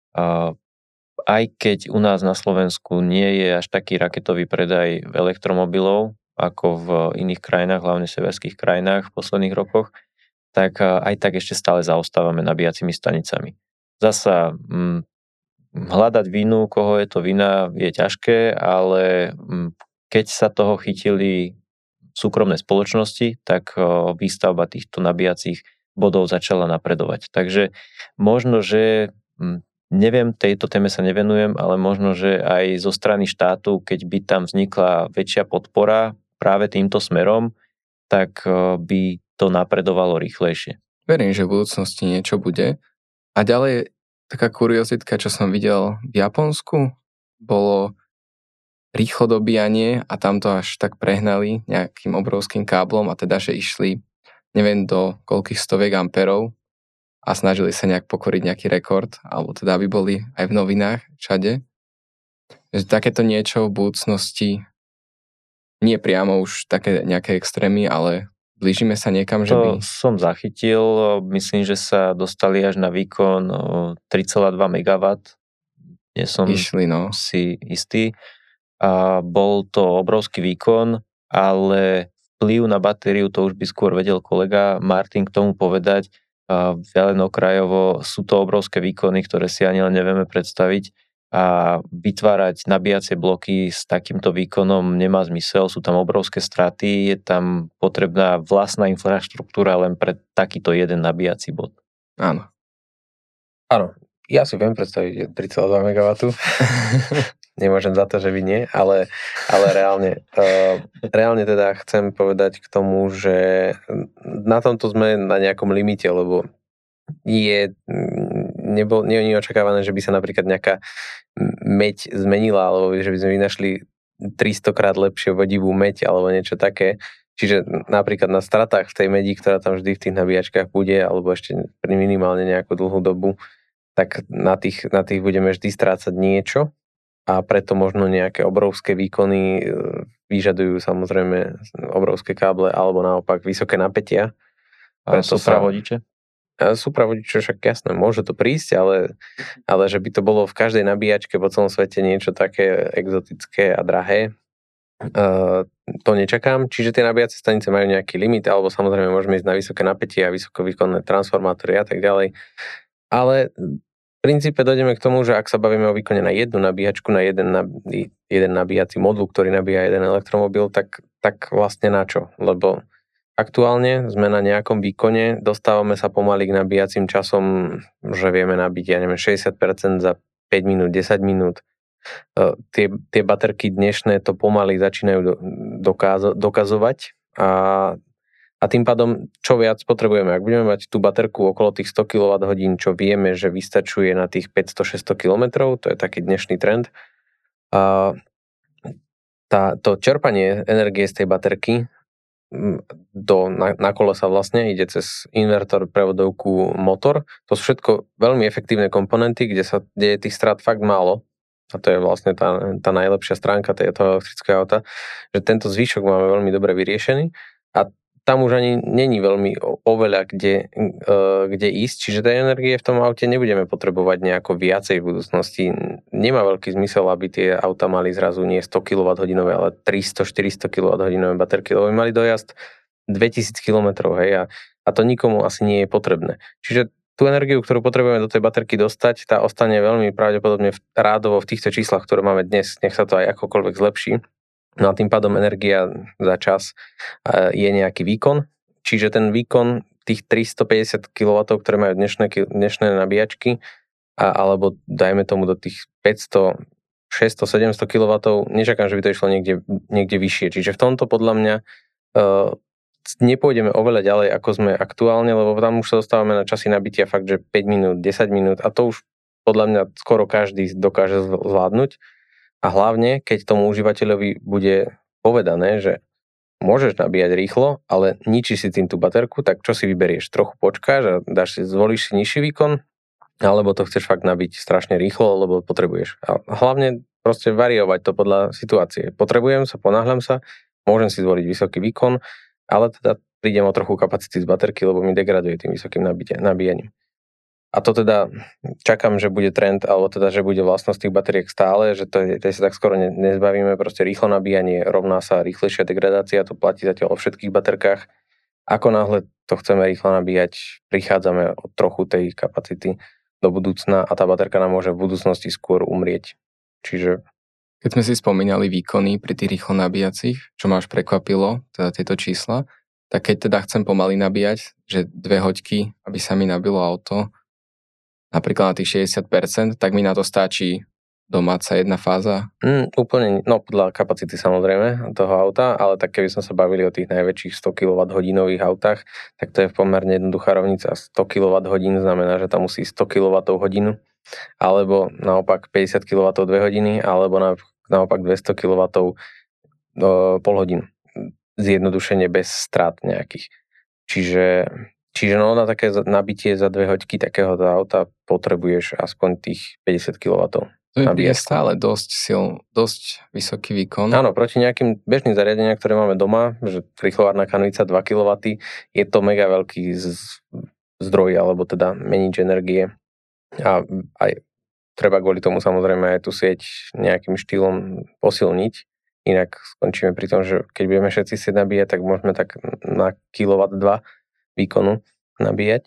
aj keď u nás na Slovensku nie je až taký raketový predaj elektromobilov ako v iných krajinách, hlavne severských krajinách v posledných rokoch, tak aj tak ešte stále zaostávame nabíjacími stanicami. Zasa hľadať vinu, koho je to vina, je ťažké, ale keď sa toho chytili súkromné spoločnosti, tak výstavba týchto nabíjacích bodov začala napredovať. Takže možno, že neviem, tejto téme sa nevenujem, ale možno, že aj zo strany štátu, keď by tam vznikla väčšia podpora práve týmto smerom, tak by to napredovalo rýchlejšie. Verím, že v budúcnosti niečo bude. A ďalej taká kuriozitka, čo som videl v Japonsku, bolo rýchlo dobíjanie a tam to až tak prehnali nejakým obrovským káblom a teda, že išli neviem do koľkých stoviek amperov a snažili sa nejak pokoriť nejaký rekord, alebo teda aby boli aj v novinách všade. Že takéto niečo v budúcnosti nie priamo už také nejaké extrémy, ale blížime sa niekam, že by... To som zachytil, myslím, že sa dostali až na výkon 3,2 MW. Nie som si istý. A bol to obrovský výkon, ale vplyv na batériu, to už by skôr vedel kolega Martin k tomu povedať. Len okrajovo sú to obrovské výkony, ktoré si ani len nevieme predstaviť. A vytvárať nabíjacie bloky s takýmto výkonom nemá zmysel, sú tam obrovské straty, je tam potrebná vlastná infraštruktúra len pre takýto jeden nabíjací bod. Áno. Áno, ja si viem predstaviť 3,2 MW. Nemôžem za to, že vy nie, ale reálne teda chcem povedať k tomu, že na tomto sme na nejakom limite, lebo nie je očakávané, že by sa napríklad nejaká meď zmenila, alebo že by sme vynašli 300 krát lepšie vodivú meď, alebo niečo také. Čiže napríklad na stratách v tej medi, ktorá tam vždy v tých nabíjačkách bude, alebo ešte minimálne nejakú dlhú dobu, tak na tých budeme vždy strácať niečo a preto možno nejaké obrovské výkony vyžadujú samozrejme obrovské káble, alebo naopak vysoké napätia. Pre súpravodiče? Súpravodiče, však jasné, môže to prísť, ale že by to bolo v každej nabíjačke po celom svete niečo také exotické a drahé, to nečakám. Čiže tie nabíjacie stanice majú nejaký limit, alebo samozrejme môžeme ísť na vysoké napätie a vysokovýkonné transformátory a tak ďalej. Ale v princípe dojdeme k tomu, že ak sa bavíme o výkone na jednu nabíjačku, na jeden nabíjací modul, ktorý nabíja jeden elektromobil, tak vlastne na čo? Lebo aktuálne sme na nejakom výkone, dostávame sa pomaly k nabíjacím časom, že vieme nabiť, 60% za 5 minút, 10 minút. Tie baterky dnešné to pomaly začínajú dokazovať a tým pádom, čo viac potrebujeme. Ak budeme mať tú baterku okolo tých 100 kWh, čo vieme, že vystačuje na tých 500-600 km, to je taký dnešný trend, to čerpanie energie z tej baterky na kolesa vlastne ide cez invertor, prevodovku, motor. To sú všetko veľmi efektívne komponenty, kde je tých strát fakt málo a to je vlastne tá najlepšia stránka toho elektrického auta, že tento zvyšok máme veľmi dobre vyriešený a tam už ani není veľmi oveľa kde ísť, čiže tej energie v tom aute nebudeme potrebovať nejako viacej v budúcnosti. Nemá veľký zmysel, aby tie auta mali zrazu nie 100 kWh, ale 300-400 kWh baterky, lebo by mali dojazd 2000 km, hej, a to nikomu asi nie je potrebné. Čiže tú energiu, ktorú potrebujeme do tej baterky dostať, tá ostane veľmi pravdepodobne rádovo v týchto číslach, ktoré máme dnes, nech sa to aj akokoľvek zlepší. No a tým pádom energia za čas je nejaký výkon, čiže ten výkon tých 350 kW, ktoré majú dnešné nabíjačky, alebo dajme tomu do tých 500, 600, 700 kW, nečakám, že by to išlo niekde vyššie. Čiže v tomto podľa mňa nepôjdeme oveľa ďalej, ako sme aktuálne, lebo tam už sa dostávame na časy nabitia fakt, že 5 minút, 10 minút a to už podľa mňa skoro každý dokáže zvládnuť. A hlavne, keď tomu užívateľovi bude povedané, že môžeš nabíjať rýchlo, ale ničí si tým tú baterku, tak čo si vyberieš? Trochu počkáš a zvolíš si nižší výkon, alebo to chceš fakt nabiť strašne rýchlo, lebo potrebuješ. A hlavne proste variovať to podľa situácie. Potrebujem sa, ponáhľam sa, môžem si zvoliť vysoký výkon, ale teda prídem o trochu kapacity z baterky, lebo mi degraduje tým vysokým nabíjaním. A to teda čakám, že bude trend, alebo teda, že bude vlastnosť tých batériek stále, že to sa tak skoro nezbavíme, proste rýchlo nabíjanie rovná sa rýchlejšia degradácia, to platí zatiaľ o všetkých baterkách. Ako náhle to chceme rýchlo nabíjať, prichádzame od trochu tej kapacity do budúcna a tá baterka nám môže v budúcnosti skôr umrieť. Čiže... Keď sme si spomínali výkony pri tých rýchlo nabíjacích, čo ma až prekvapilo, teda tieto čísla, tak keď teda chcem pomaly nabíjať, že 2 hoďky, aby sa mi nabilo auto, napríklad na tých 60%, tak mi na to stačí domáca jedna fáza? Úplne, no podľa kapacity samozrejme toho auta, ale tak keby sme sa bavili o tých najväčších 100 kWh autách, tak to je pomerne jednoduchá rovnica. 100 kWh znamená, že tam musí 100 kWh, alebo naopak 50 kW 2 hodiny, alebo naopak 200 kW pol hodinu. Zjednodušene bez strát nejakých. Čiže no na také nabitie za 2 hoďky takéhoto auta potrebuješ aspoň tých 50 kW. To je stále dosť vysoký výkon. Áno, proti nejakým bežným zariadeniam, ktoré máme doma, že rýchlovárna kanvica 2 kW, je to mega veľký zdroj, alebo teda menič energie. A aj treba kvôli tomu samozrejme aj tú sieť nejakým štýlom posilniť. Inak skončíme pri tom, že keď budeme všetci sieť nabíjať, tak môžeme tak na kilowatt 2 výkonu nabíjať.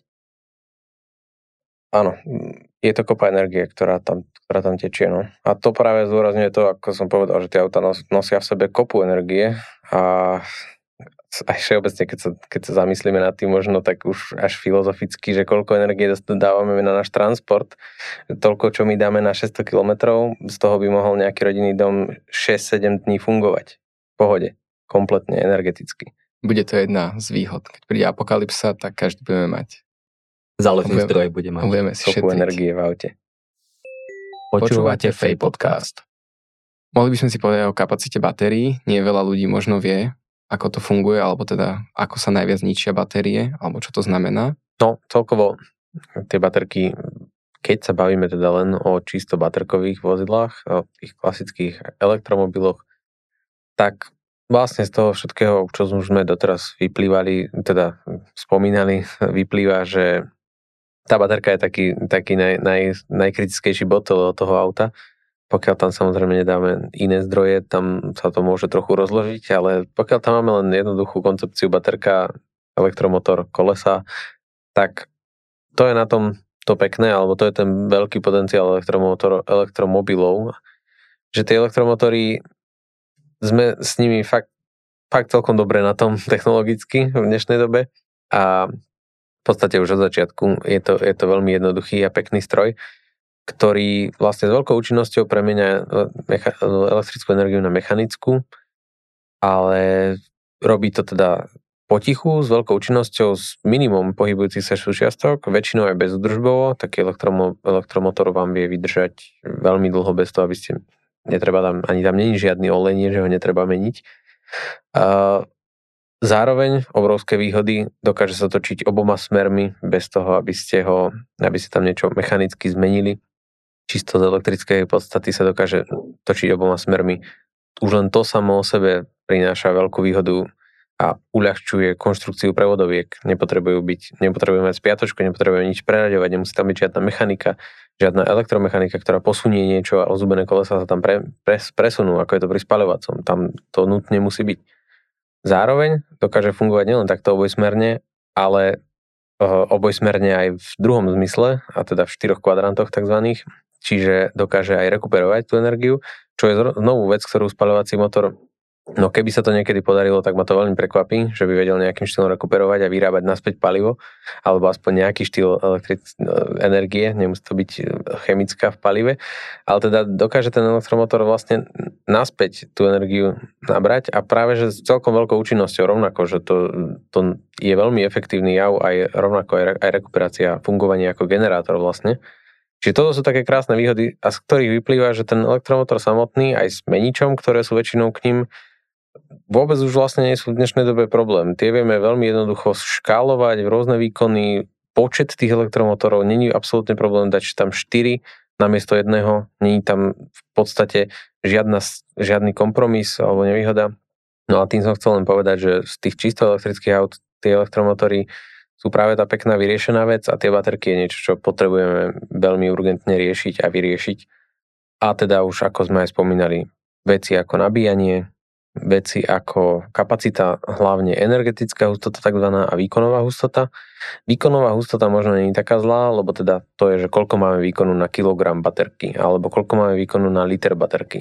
Áno, je to kopa energie, ktorá tam tečie. No. A to práve zdôrazňuje to, ako som povedal, že tie autá nosia v sebe kopu energie a aj všeobecne, keď sa zamyslíme nad tým možno tak už až filozoficky, že koľko energie dávame na náš transport, toľko, čo my dáme na 600 km, z toho by mohol nejaký rodinný dom 6-7 dní fungovať. V pohode, kompletne energeticky. Bude to jedna z výhod. Keď príde apokalypsa, tak každý budeme mať. Záložný zdroj bude mať. Budeme si kopu šetriť. energie v aute. Počúvate Fej podcast. Mohli by sme si povedať o kapacite batérií. Nie veľa ľudí možno vie, ako to funguje, alebo teda ako sa najviac ničia batérie, alebo čo to znamená. No, celkovo tie baterky, keď sa bavíme teda len o čisto baterkových vozidlách, o tých klasických elektromobiloch, tak vlastne z toho všetkého, čo sme doteraz spomínali, vyplýva, že tá baterka je taký najkritickejší bod toho auta. Pokiaľ tam samozrejme nedáme iné zdroje, tam sa to môže trochu rozložiť, ale pokiaľ tam máme len jednoduchú koncepciu baterka, elektromotor, kolesa, tak to je na tom to pekné, alebo to je ten veľký potenciál elektromobilov, že tie elektromotory sme s nimi fakt celkom dobre na tom technologicky v dnešnej dobe a v podstate už od začiatku je to veľmi jednoduchý a pekný stroj, ktorý vlastne s veľkou účinnosťou premieňa elektrickú energiu na mechanickú, ale robí to teda potichu, s veľkou účinnosťou, s minimum pohybujúcich sa súčiastok, väčšinou aj bezúdržbovo, taký elektromotor vám vie vydržať veľmi dlho bez toho, aby ste netreba tam není žiadny olej, že ho netreba meniť. Zároveň obrovské výhody, dokáže sa točiť oboma smermi bez toho, aby ste tam niečo mechanicky zmenili. čisto z elektrickej podstaty sa dokáže točiť oboma smermi. Už len to samo o sebe prináša veľkú výhodu a uľahčuje konštrukciu prevodoviek. Nepotrebujeme mať spiatočku, nepotrebujeme nič preraďovať, nemusí tam byť žiadna mechanika, žiadna elektromechanika, ktorá posunie niečo a ozúbené kolesa sa tam presunú, ako je to pri spaľovacom. Tam to nutne musí byť. Zároveň dokáže fungovať nielen takto obojsmerne, ale obojsmerne aj v druhom zmysle, a teda v 4 kvadrantoch takzvaných, čiže dokáže aj rekuperovať tú energiu, čo je znovu vec, ktorú spaľovací motor, no keby sa to niekedy podarilo, tak ma to veľmi prekvapí, že by vedel nejakým štýlom rekuperovať a vyrábať naspäť palivo, alebo aspoň nejaký štýl energie, nemusí to byť chemická v palive, ale teda dokáže ten elektromotor vlastne naspäť tú energiu nabrať a práve že s celkom veľkou účinnosťou rovnako, že to je veľmi efektívny jav aj rovnako aj rekuperácia, fungovanie ako generátor vlastne. Čiže toto sú také krásne výhody, a z ktorých vyplýva, že ten elektromotor samotný aj s meničom, ktoré sú väčšinou k ním, vôbec už vlastne nie sú v dnešnej dobe problém. Tie vieme veľmi jednoducho škálovať v rôzne výkony. Počet tých elektromotorov není absolútne problém dať tam 4 namiesto jedného. Není tam v podstate žiadny kompromis alebo nevýhoda. No a tým som chcel len povedať, že z tých čisto elektrických aut tie elektromotory sú práve tá pekná vyriešená vec a tie baterky je niečo, čo potrebujeme veľmi urgentne riešiť a vyriešiť. A teda už ako sme aj spomínali, veci ako nabíjanie, veci ako kapacita, hlavne energetická hustota takzvaná a výkonová hustota. Výkonová hustota možno nie je taká zlá, lebo teda to je, že koľko máme výkonu na kilogram baterky, alebo koľko máme výkonu na liter baterky.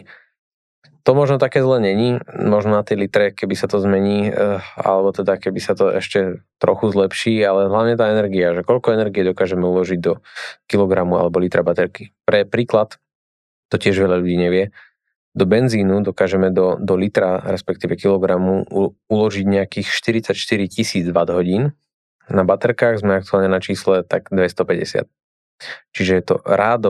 To možno také zle není, možno na tej litre, keby sa to zmení, alebo teda keby sa to ešte trochu zlepší, ale hlavne tá energia, že koľko energie dokážeme uložiť do kilogramu alebo litra baterky. Pre príklad, to tiež veľa ľudí nevie, do benzínu dokážeme do litra, respektíve kilogramu, uložiť nejakých 44 000 Wh. Na baterkách sme aktuálne na čísle tak 250. Čiže je to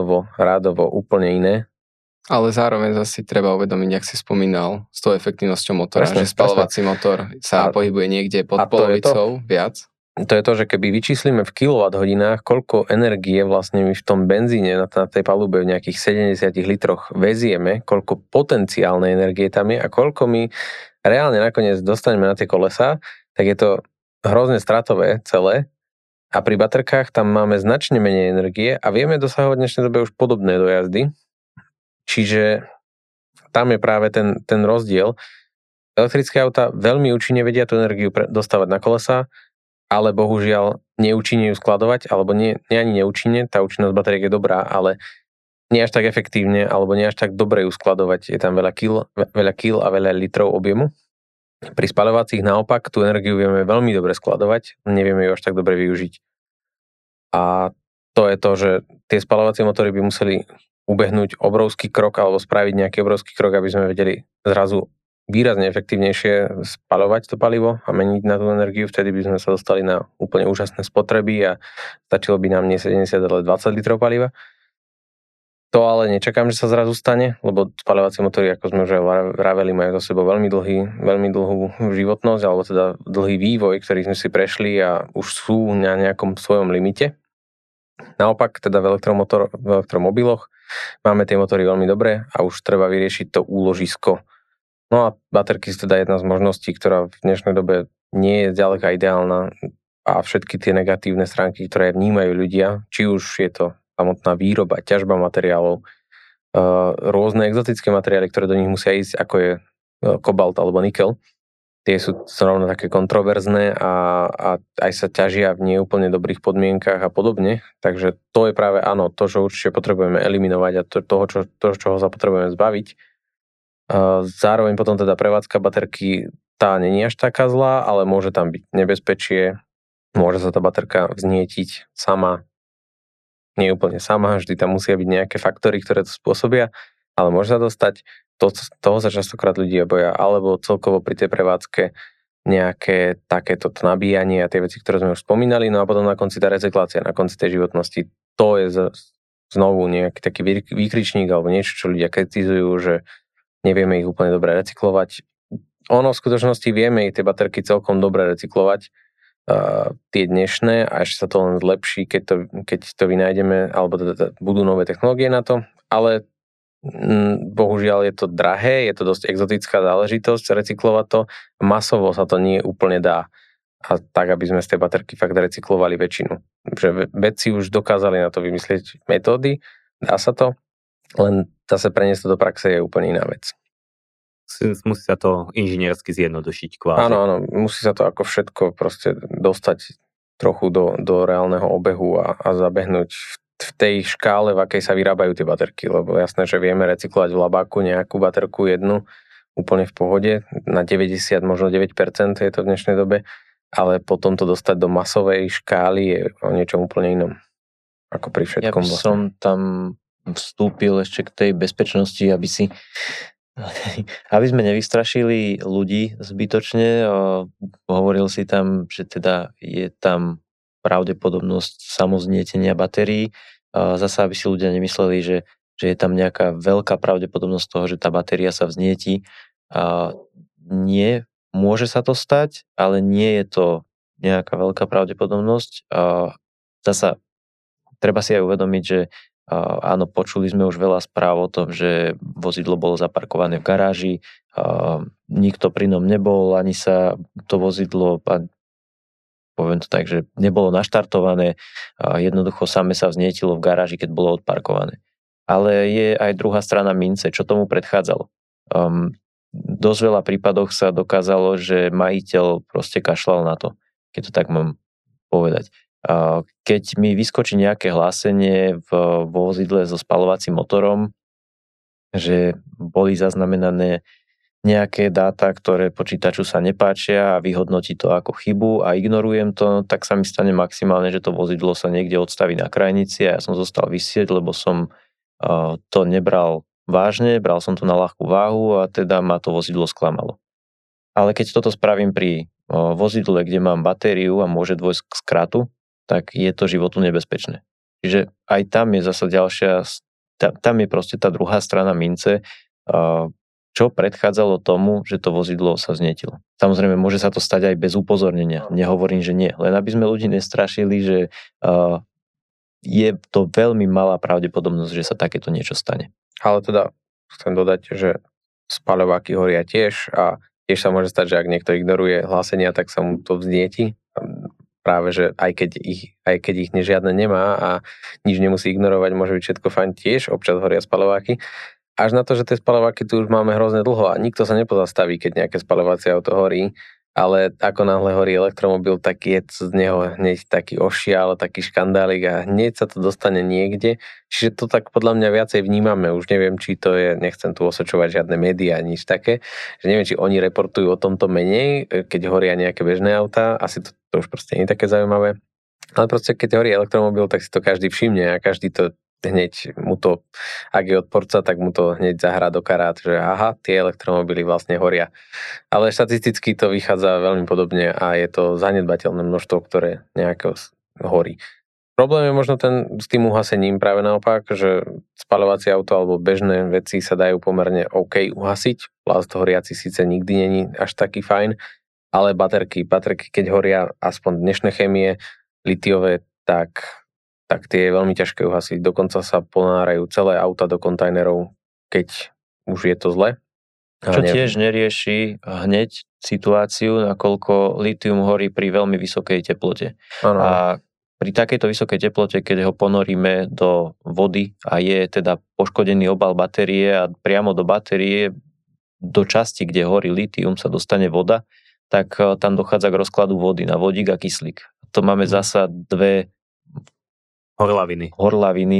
rádovo úplne iné. Ale zároveň zase treba uvedomiť, jak si spomínal, s tou efektívnosťou motora, Presne, že spaľovací motor sa pohybuje niekde pod polovicou viac. To je to, že keby vyčíslíme v kilowatthodinách, koľko energie vlastne my v tom benzíne na tej palube v nejakých 70 litroch vezieme, koľko potenciálnej energie tam je a koľko my reálne nakoniec dostaneme na tie kolesá, tak je to hrozne stratové celé. A pri baterkách tam máme značne menej energie a vieme dosahovať v dnešnej dobe už podobné dojazdy. Čiže tam je práve ten rozdiel. Elektrické autá veľmi účinne vedia tú energiu dostávať na kolesá, ale bohužiaľ neúčinne ju skladovať, alebo nie ani neúčinne, tá účinnosť batériek je dobrá, ale nie až tak efektívne, alebo nie až tak dobre ju skladovať. Je tam veľa kil a veľa litrov objemu. Pri spaľovacích naopak tú energiu vieme veľmi dobre skladovať, nevieme ju až tak dobre využiť. A to je to, že tie spaľovacie motory by museli ubehnúť obrovský krok alebo spraviť nejaký obrovský krok, aby sme vedeli zrazu výrazne efektívnejšie spaľovať to palivo a meniť na tú energiu, vtedy by sme sa dostali na úplne úžasné spotreby a stačilo by nám nie 70, ale 20 litrov paliva. To ale nečakám, že sa zrazu stane, lebo spaľovacie motory, ako sme už aj vraveli, majú za sebou veľmi dlhú životnosť, alebo teda dlhý vývoj, ktorý sme si prešli a už sú na nejakom svojom limite. Naopak, teda v elektromobiloch máme tie motory veľmi dobré a už treba vyriešiť to úložisko. No a baterky sú teda jedna z možností, ktorá v dnešnej dobe nie je zďaleka ideálna a všetky tie negatívne stránky, ktoré vnímajú ľudia, či už je to samotná výroba, ťažba materiálov, rôzne exotické materiály, ktoré do nich musia ísť, ako je kobalt alebo nikel, tie sú rovno také kontroverzné a aj sa ťažia v neúplne dobrých podmienkach a podobne. Takže to je práve áno, to, čo určite potrebujeme eliminovať a čoho sa potrebujeme zbaviť. Zároveň potom teda prevádzka baterky, tá není až taká zlá, ale môže tam byť nebezpečie, môže sa tá baterka vznietiť sama, nie úplne sama, vždy tam musia byť nejaké faktory, ktoré to spôsobia, ale môže sa dostať. Toho sa častokrát ľudia boja, alebo celkovo pri tej prevádzke nejaké takéto nabíjanie a tie veci, ktoré sme už spomínali, no a potom na konci tá recyklácia, na konci tej životnosti, to je znovu nejaký taký výkričník alebo niečo, čo ľudia kritizujú, že nevieme ich úplne dobre recyklovať. Ono v skutočnosti vieme ich tie baterky celkom dobre recyklovať, tie dnešné a ešte sa to len zlepší, keď to vynájdeme, alebo budú nové technológie na to, ale bohužiaľ je to drahé, je to dosť exotická záležitosť recyklovať to, masovo sa to nie úplne dá. A tak, aby sme z tej baterky fakt recyklovali väčšinu. Že vedci už dokázali na to vymyslieť metódy, dá sa to, len zase preniesť to do praxe je úplne iná vec. Musí sa to inžiniersky zjednodušiť kvázi. Áno, musí sa to ako všetko proste dostať trochu do reálneho obehu a zabehnúť v tej škále, v akej sa vyrábajú tie baterky, lebo jasné, že vieme recyklovať v labáku nejakú baterku jednu úplne v pohode, na 90, možno 9% je to v dnešnej dobe, ale potom to dostať do masovej škály je o niečom úplne inom, ako pri všetkom. Ja by som tam vstúpil ešte k tej bezpečnosti, aby sme nevystrašili ľudí zbytočne. Hovoril si tam, že teda je tam pravdepodobnosť samoznietenia batérií. Zasa, aby si ľudia nemysleli, že je tam nejaká veľká pravdepodobnosť toho, že tá batéria sa vznietí. Nie, môže sa to stať, ale nie je to nejaká veľká pravdepodobnosť. Zasa treba si aj uvedomiť, že áno, počuli sme už veľa správ o tom, že vozidlo bolo zaparkované v garáži, nikto pri ňom nebol, ani sa to vozidlo, poviem to tak, že nebolo naštartované, jednoducho same sa vznietilo v garáži, keď bolo odparkované. Ale je aj druhá strana mince, čo tomu predchádzalo. Dosť veľa prípadoch sa dokázalo, že majiteľ proste kašľal na to, keď to tak mám povedať. Keď mi vyskočí nejaké hlásenie vo vozidle so spaľovacím motorom, že boli zaznamenané nejaké dáta, ktoré počítaču sa nepáčia a vyhodnotí to ako chybu a ignorujem to, tak sa mi stane maximálne, že to vozidlo sa niekde odstaví na krajnici a ja som zostal visieť, lebo som to nebral vážne, bral som to na ľahkú váhu a teda ma to vozidlo sklamalo. Ale keď toto spravím pri vozidle, kde mám batériu a môže dôjsť k skratu, tak je to životu nebezpečné. Čiže aj tam je zasa tam je proste tá druhá strana mince, čo predchádzalo tomu, že to vozidlo sa vznietilo. Samozrejme, môže sa to stať aj bez upozornenia. Nehovorím, že nie. Len aby sme ľudí nestrašili, že je to veľmi malá pravdepodobnosť, že sa takéto niečo stane. Ale teda chcem dodať, že spaľováky horia tiež a tiež sa môže stať, že ak niekto ignoruje hlásenia, tak sa mu to vznieti. Práve, že aj keď ich nežiadne nemá a nič nemusí ignorovať, môže byť všetko fajn, tiež občas horia spaľováky. Až na to, že tie spaľováky tu už máme hrozne dlho a nikto sa nepozastaví, keď nejaké spaľovacie auto horí, ale ako náhle horí elektromobil, tak je z neho hneď taký ošial, taký škandálik a hneď sa to dostane niekde. Čiže to tak podľa mňa viacej vnímame. Už neviem, či to je, nechcem tu osočovať žiadne médiá, nič také, že neviem, či oni reportujú o tomto menej, keď horia nejaké bežné autá, asi to už proste nie je také zaujímavé. Ale proste, keď horí elektromobil, tak si to každý všimne a každý to hneď mu to, ak je odporca, tak mu to hneď zahrá do karát, že aha, tie elektromobily vlastne horia. Ale štatisticky to vychádza veľmi podobne a je to zanedbateľné množstvo, ktoré nejako horí. Problém je možno s tým uhasením práve naopak, že spaľovacie auto alebo bežné veci sa dajú pomerne OK uhasiť. Plast horiaci síce nikdy není až taký fajn, ale baterky, keď horia aspoň dnešné chémie, litiové, tak tie je veľmi ťažké uhasiť. Dokonca sa ponárajú celé auta do kontajnerov, keď už je to zle. Čo tiež nerieši hneď situáciu, nakoľko litium horí pri veľmi vysokej teplote. Ano. A pri takejto vysokej teplote, keď ho ponoríme do vody a je teda poškodený obal batérie a priamo do batérie, do časti, kde horí litium, sa dostane voda, tak tam dochádza k rozkladu vody na vodík a kyslík. To máme zasa dve horlaviny,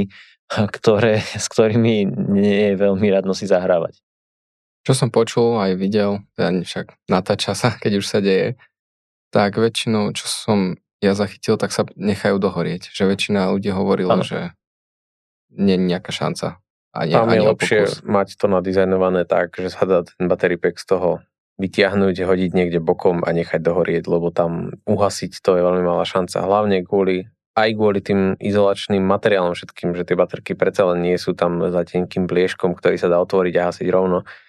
s ktorými nie je veľmi radno si zahrávať. Čo som počul aj videl, teda však natáča sa, keď už sa deje, tak väčšinou, čo som ja zachytil, tak sa nechajú dohorieť. Že väčšina ľudí hovorila, že nie je nejaká šanca. Tam je lepšie mať to nadizajnované tak, že sa dá ten battery pack z toho vytiahnuť, hodiť niekde bokom a nechať dohorieť, lebo tam uhasiť to je veľmi malá šanca. Hlavne aj kvôli tým izolačným materiálom všetkým, že tie baterky predsa len nie sú tam za tenkým plieškom, ktorý sa dá otvoriť a hasiť rovno.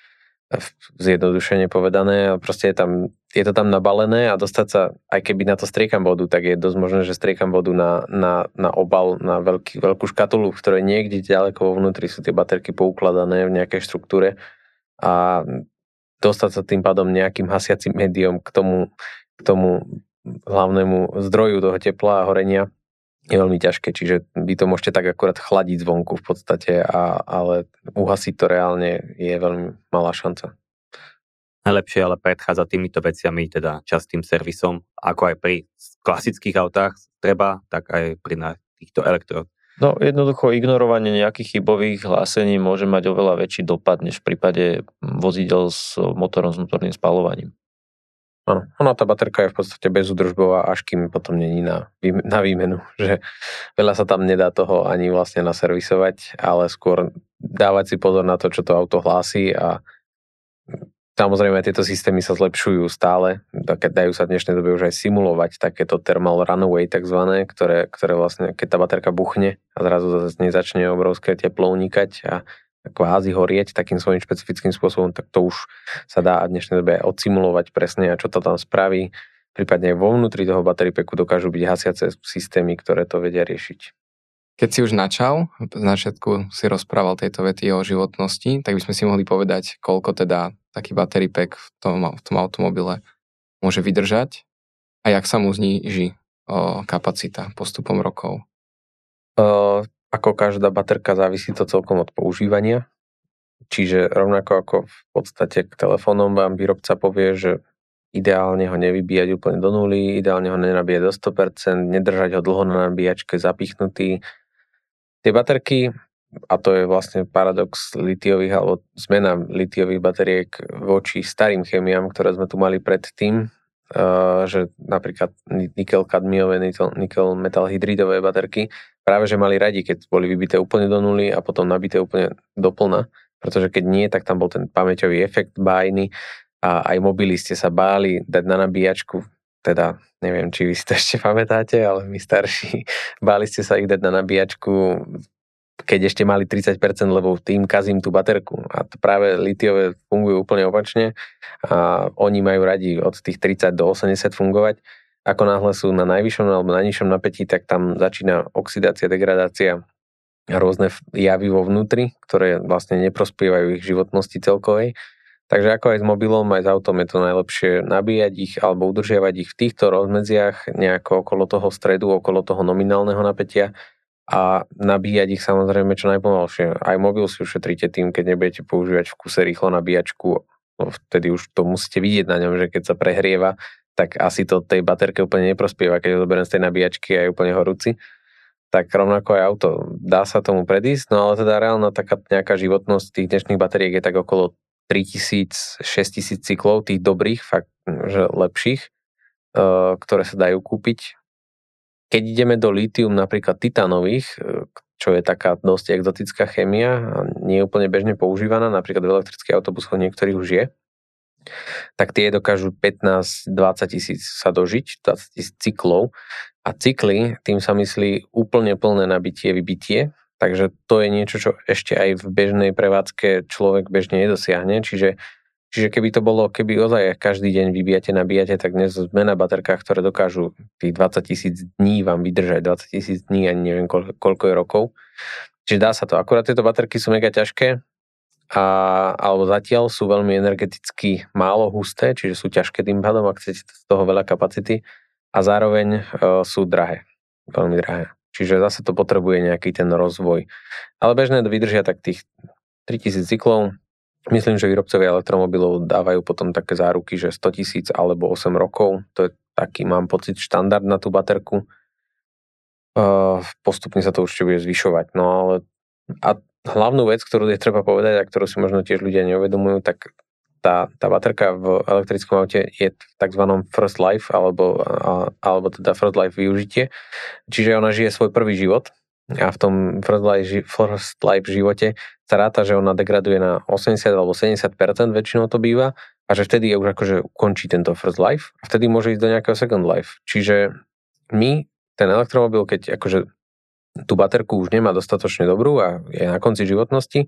zjednodušene povedané, a proste je to tam nabalené a dostať sa, aj keby na to striekam vodu, tak je dosť možné, že striekam vodu na obal, na veľkú škatulu, v ktorej niekde ďaleko vo vnútri sú tie baterky poukladané v nejakej štruktúre a dostať sa tým pádom nejakým hasiacim médium k tomu hlavnému zdroju toho tepla a horenia je veľmi ťažké, čiže vy to môžete tak akurát chladiť zvonku v podstate, ale uhasiť to reálne je veľmi malá šanca. Najlepšie ale predchádza týmito veciami, teda častým servisom, ako aj pri klasických autách treba, tak aj pri týchto elektrod. No jednoducho ignorovanie nejakých chybových hlásení môže mať oveľa väčší dopad, než v prípade vozidel s motorom s vnútorným spaľovaním. Áno, tá baterka je v podstate bezúdržbová, až kým potom není na výmenu, že veľa sa tam nedá toho ani vlastne naservisovať, ale skôr dávať si pozor na to, čo to auto hlási a samozrejme tieto systémy sa zlepšujú stále, dajú sa v dnešnej dobe už aj simulovať takéto thermal runaway takzvané, ktoré vlastne, keď tá baterka buchne a zrazu zase nezačne obrovské teplo unikať a kvázi horieť takým svojím špecifickým spôsobom, tak to už sa dá v dnešnej dobe odsimulovať presne a čo to tam spraví. Prípadne vo vnútri toho battery packu dokážu byť hasiace systémy, ktoré to vedia riešiť. Keď si už načal, v začiatku si rozprával tieto vety o životnosti, tak by sme si mohli povedať, koľko teda taký battery pack v tom automobile môže vydržať a jak sa mu zníži kapacita postupom rokov. Ako každá baterka závisí to celkom od používania. Čiže rovnako ako v podstate k telefónom vám výrobca povie, že ideálne ho nevybíjať úplne do nuly, ideálne ho nenabíjať do 100%, nedržať ho dlho na nabíjačke zapichnutý. Tie baterky, a to je vlastne paradox litiových alebo zmena litiových batériek voči starým chemiám, ktoré sme tu mali predtým, že napríklad nikel-kadmiové, nikel-metal-hydridové baterky práve že mali radi, keď boli vybité úplne do nuly a potom nabité úplne do plna, pretože keď nie, tak tam bol ten pamäťový efekt bájny a aj mobily ste sa báli dať na nabíjačku, teda neviem, či vy si to ešte pamätáte, ale my starší, báli ste sa ich dať na nabíjačku, keď ešte mali 30%, lebo tým kazím tú baterku. A práve litiové fungujú úplne opačne a oni majú radi od tých 30 do 80 fungovať. Ako náhle sú na najvyššom alebo najnižšom napätí, tak tam začína oxidácia, degradácia a rôzne javy vo vnútri, ktoré vlastne neprospievajú ich životnosti celkovej. Takže ako aj s mobilom, aj s autom je to najlepšie nabíjať ich alebo udržiavať ich v týchto rozmedziach nejako okolo toho stredu, okolo toho nominálneho napätia a nabíjať ich samozrejme čo najpomalšie. Aj mobil si ušetríte tým, keď nebudete používať v kuse rýchlo nabíjačku, vtedy už to musíte vidieť na ňom, že keď sa prehrieva, tak asi to tej baterke úplne neprospieva, keď ho zoberiem z tej nabíjačky a je úplne horúci. Tak rovnako aj auto. Dá sa tomu predísť, no ale teda reálna taká nejaká životnosť tých dnešných batériek je tak okolo 3000-6000 cyklov, tých dobrých, fakt, že lepších, ktoré sa dajú kúpiť. Keď ideme do litium napríklad titánových, čo je taká dosť exotická chémia a nie je úplne bežne používaná, napríklad v elektrických autobusoch niektorých už je, tak tie dokážu 15-20 tisíc sa dožiť, 20 tisíc cyklov. A cykly, tým sa myslí úplne plné nabitie, vybitie. Takže to je niečo, čo ešte aj v bežnej prevádzke človek bežne nedosiahne. Čiže keby to bolo, keby ozaj každý deň vybíjate, nabíjate, tak dnes sme na baterkách, ktoré dokážu tých 20 tisíc dní vám vydržať, 20 tisíc dní, ani neviem koľko je rokov. Čiže dá sa to. Akurát tieto baterky sú mega ťažké, alebo zatiaľ sú veľmi energeticky málo husté, čiže sú ťažké tým pádom, ak chcete z toho veľa kapacity a zároveň sú drahé, veľmi drahé. Čiže zase to potrebuje nejaký ten rozvoj. Ale bežné vydržia tak tých 3000 cyklov. Myslím, že výrobcovia elektromobilov dávajú potom také záruky, že 100 000 alebo 8 rokov. To je taký, mám pocit, štandard na tú baterku. Postupne sa to určite bude zvyšovať. No ale a hlavnú vec, ktorú je treba povedať a ktorú si možno tiež ľudia neuvedomujú, tak tá baterka v elektrickom aute je v takzvanom first life alebo teda first life využitie. Čiže ona žije svoj prvý život a v tom first life živote sa ráta, že ona degraduje na 80 alebo 70%, väčšinou to býva, a že vtedy je už akože končí tento first life a vtedy môže ísť do nejakého second life. Čiže ten elektromobil, keď akože tú baterku už nemá dostatočne dobrú a je na konci životnosti,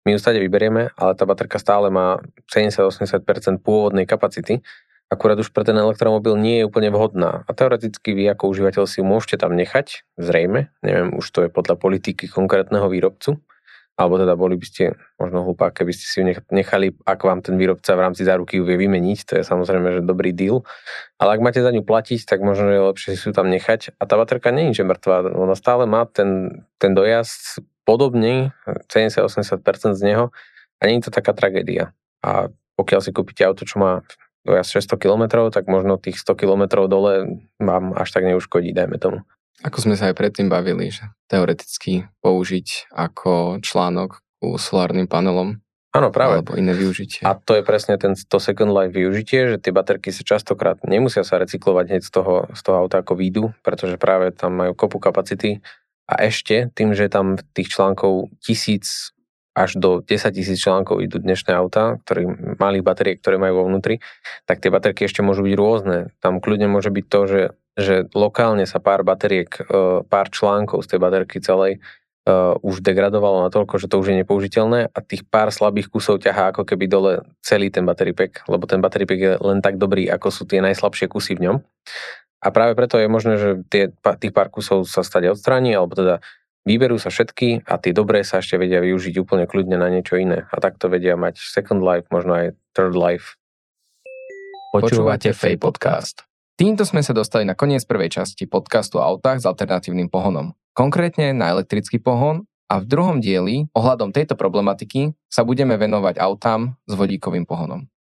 my ju stále vyberieme, ale tá baterka stále má 70-80% pôvodnej kapacity, akurát už pre ten elektromobil nie je úplne vhodná. A teoreticky vy ako užívateľ si ju môžete tam nechať, zrejme, neviem, už to je podľa politiky konkrétneho výrobcu, alebo teda boli by ste možno hlupá, keby ste si ju nechali, ak vám ten výrobca v rámci záruky ju vie vymeniť, to je samozrejme, že dobrý deal. Ale ak máte za ňu platiť, tak možno je lepšie si ju tam nechať. A tá baterka nie je mŕtvá, ona stále má ten dojazd podobný, 70-80% z neho a nie je to taká tragédia. A pokiaľ si kúpite auto, čo má dojazd 600 km, tak možno tých 100 km dole vám až tak neuškodí, dajme tomu. Ako sme sa aj predtým bavili, že teoreticky použiť ako článok ku solárnym panelom. Áno, práve. Alebo iné využitie. A to je presne to second life využitie, že tie baterky sa častokrát nemusia sa recyklovať hneď z toho auta ako výjdu, pretože práve tam majú kopu kapacity a ešte tým, že tam tých článkov 1000 až do 10 000 článkov idú dnešné autá, malých batériek, ktoré majú vo vnútri, tak tie baterky ešte môžu byť rôzne. Tam kľudne môže byť to, že lokálne sa pár batériek, pár článkov z tej baterky celej už degradovalo natoľko, že to už je nepoužiteľné a tých pár slabých kusov ťahá ako keby dole celý ten battery pack, lebo ten battery pack je len tak dobrý, ako sú tie najslabšie kusy v ňom. A práve preto je možné, že tých pár kusov sa stade odstráni, alebo teda vyberú sa všetky a tie dobré sa ešte vedia využiť úplne kľudne na niečo iné. A takto vedia mať second life, možno aj third life. Počúvate Fej podcast. Týmto sme sa dostali na koniec prvej časti podcastu o autách s alternatívnym pohonom. Konkrétne na elektrický pohon a v druhom dieli ohľadom tejto problematiky sa budeme venovať autám s vodíkovým pohonom.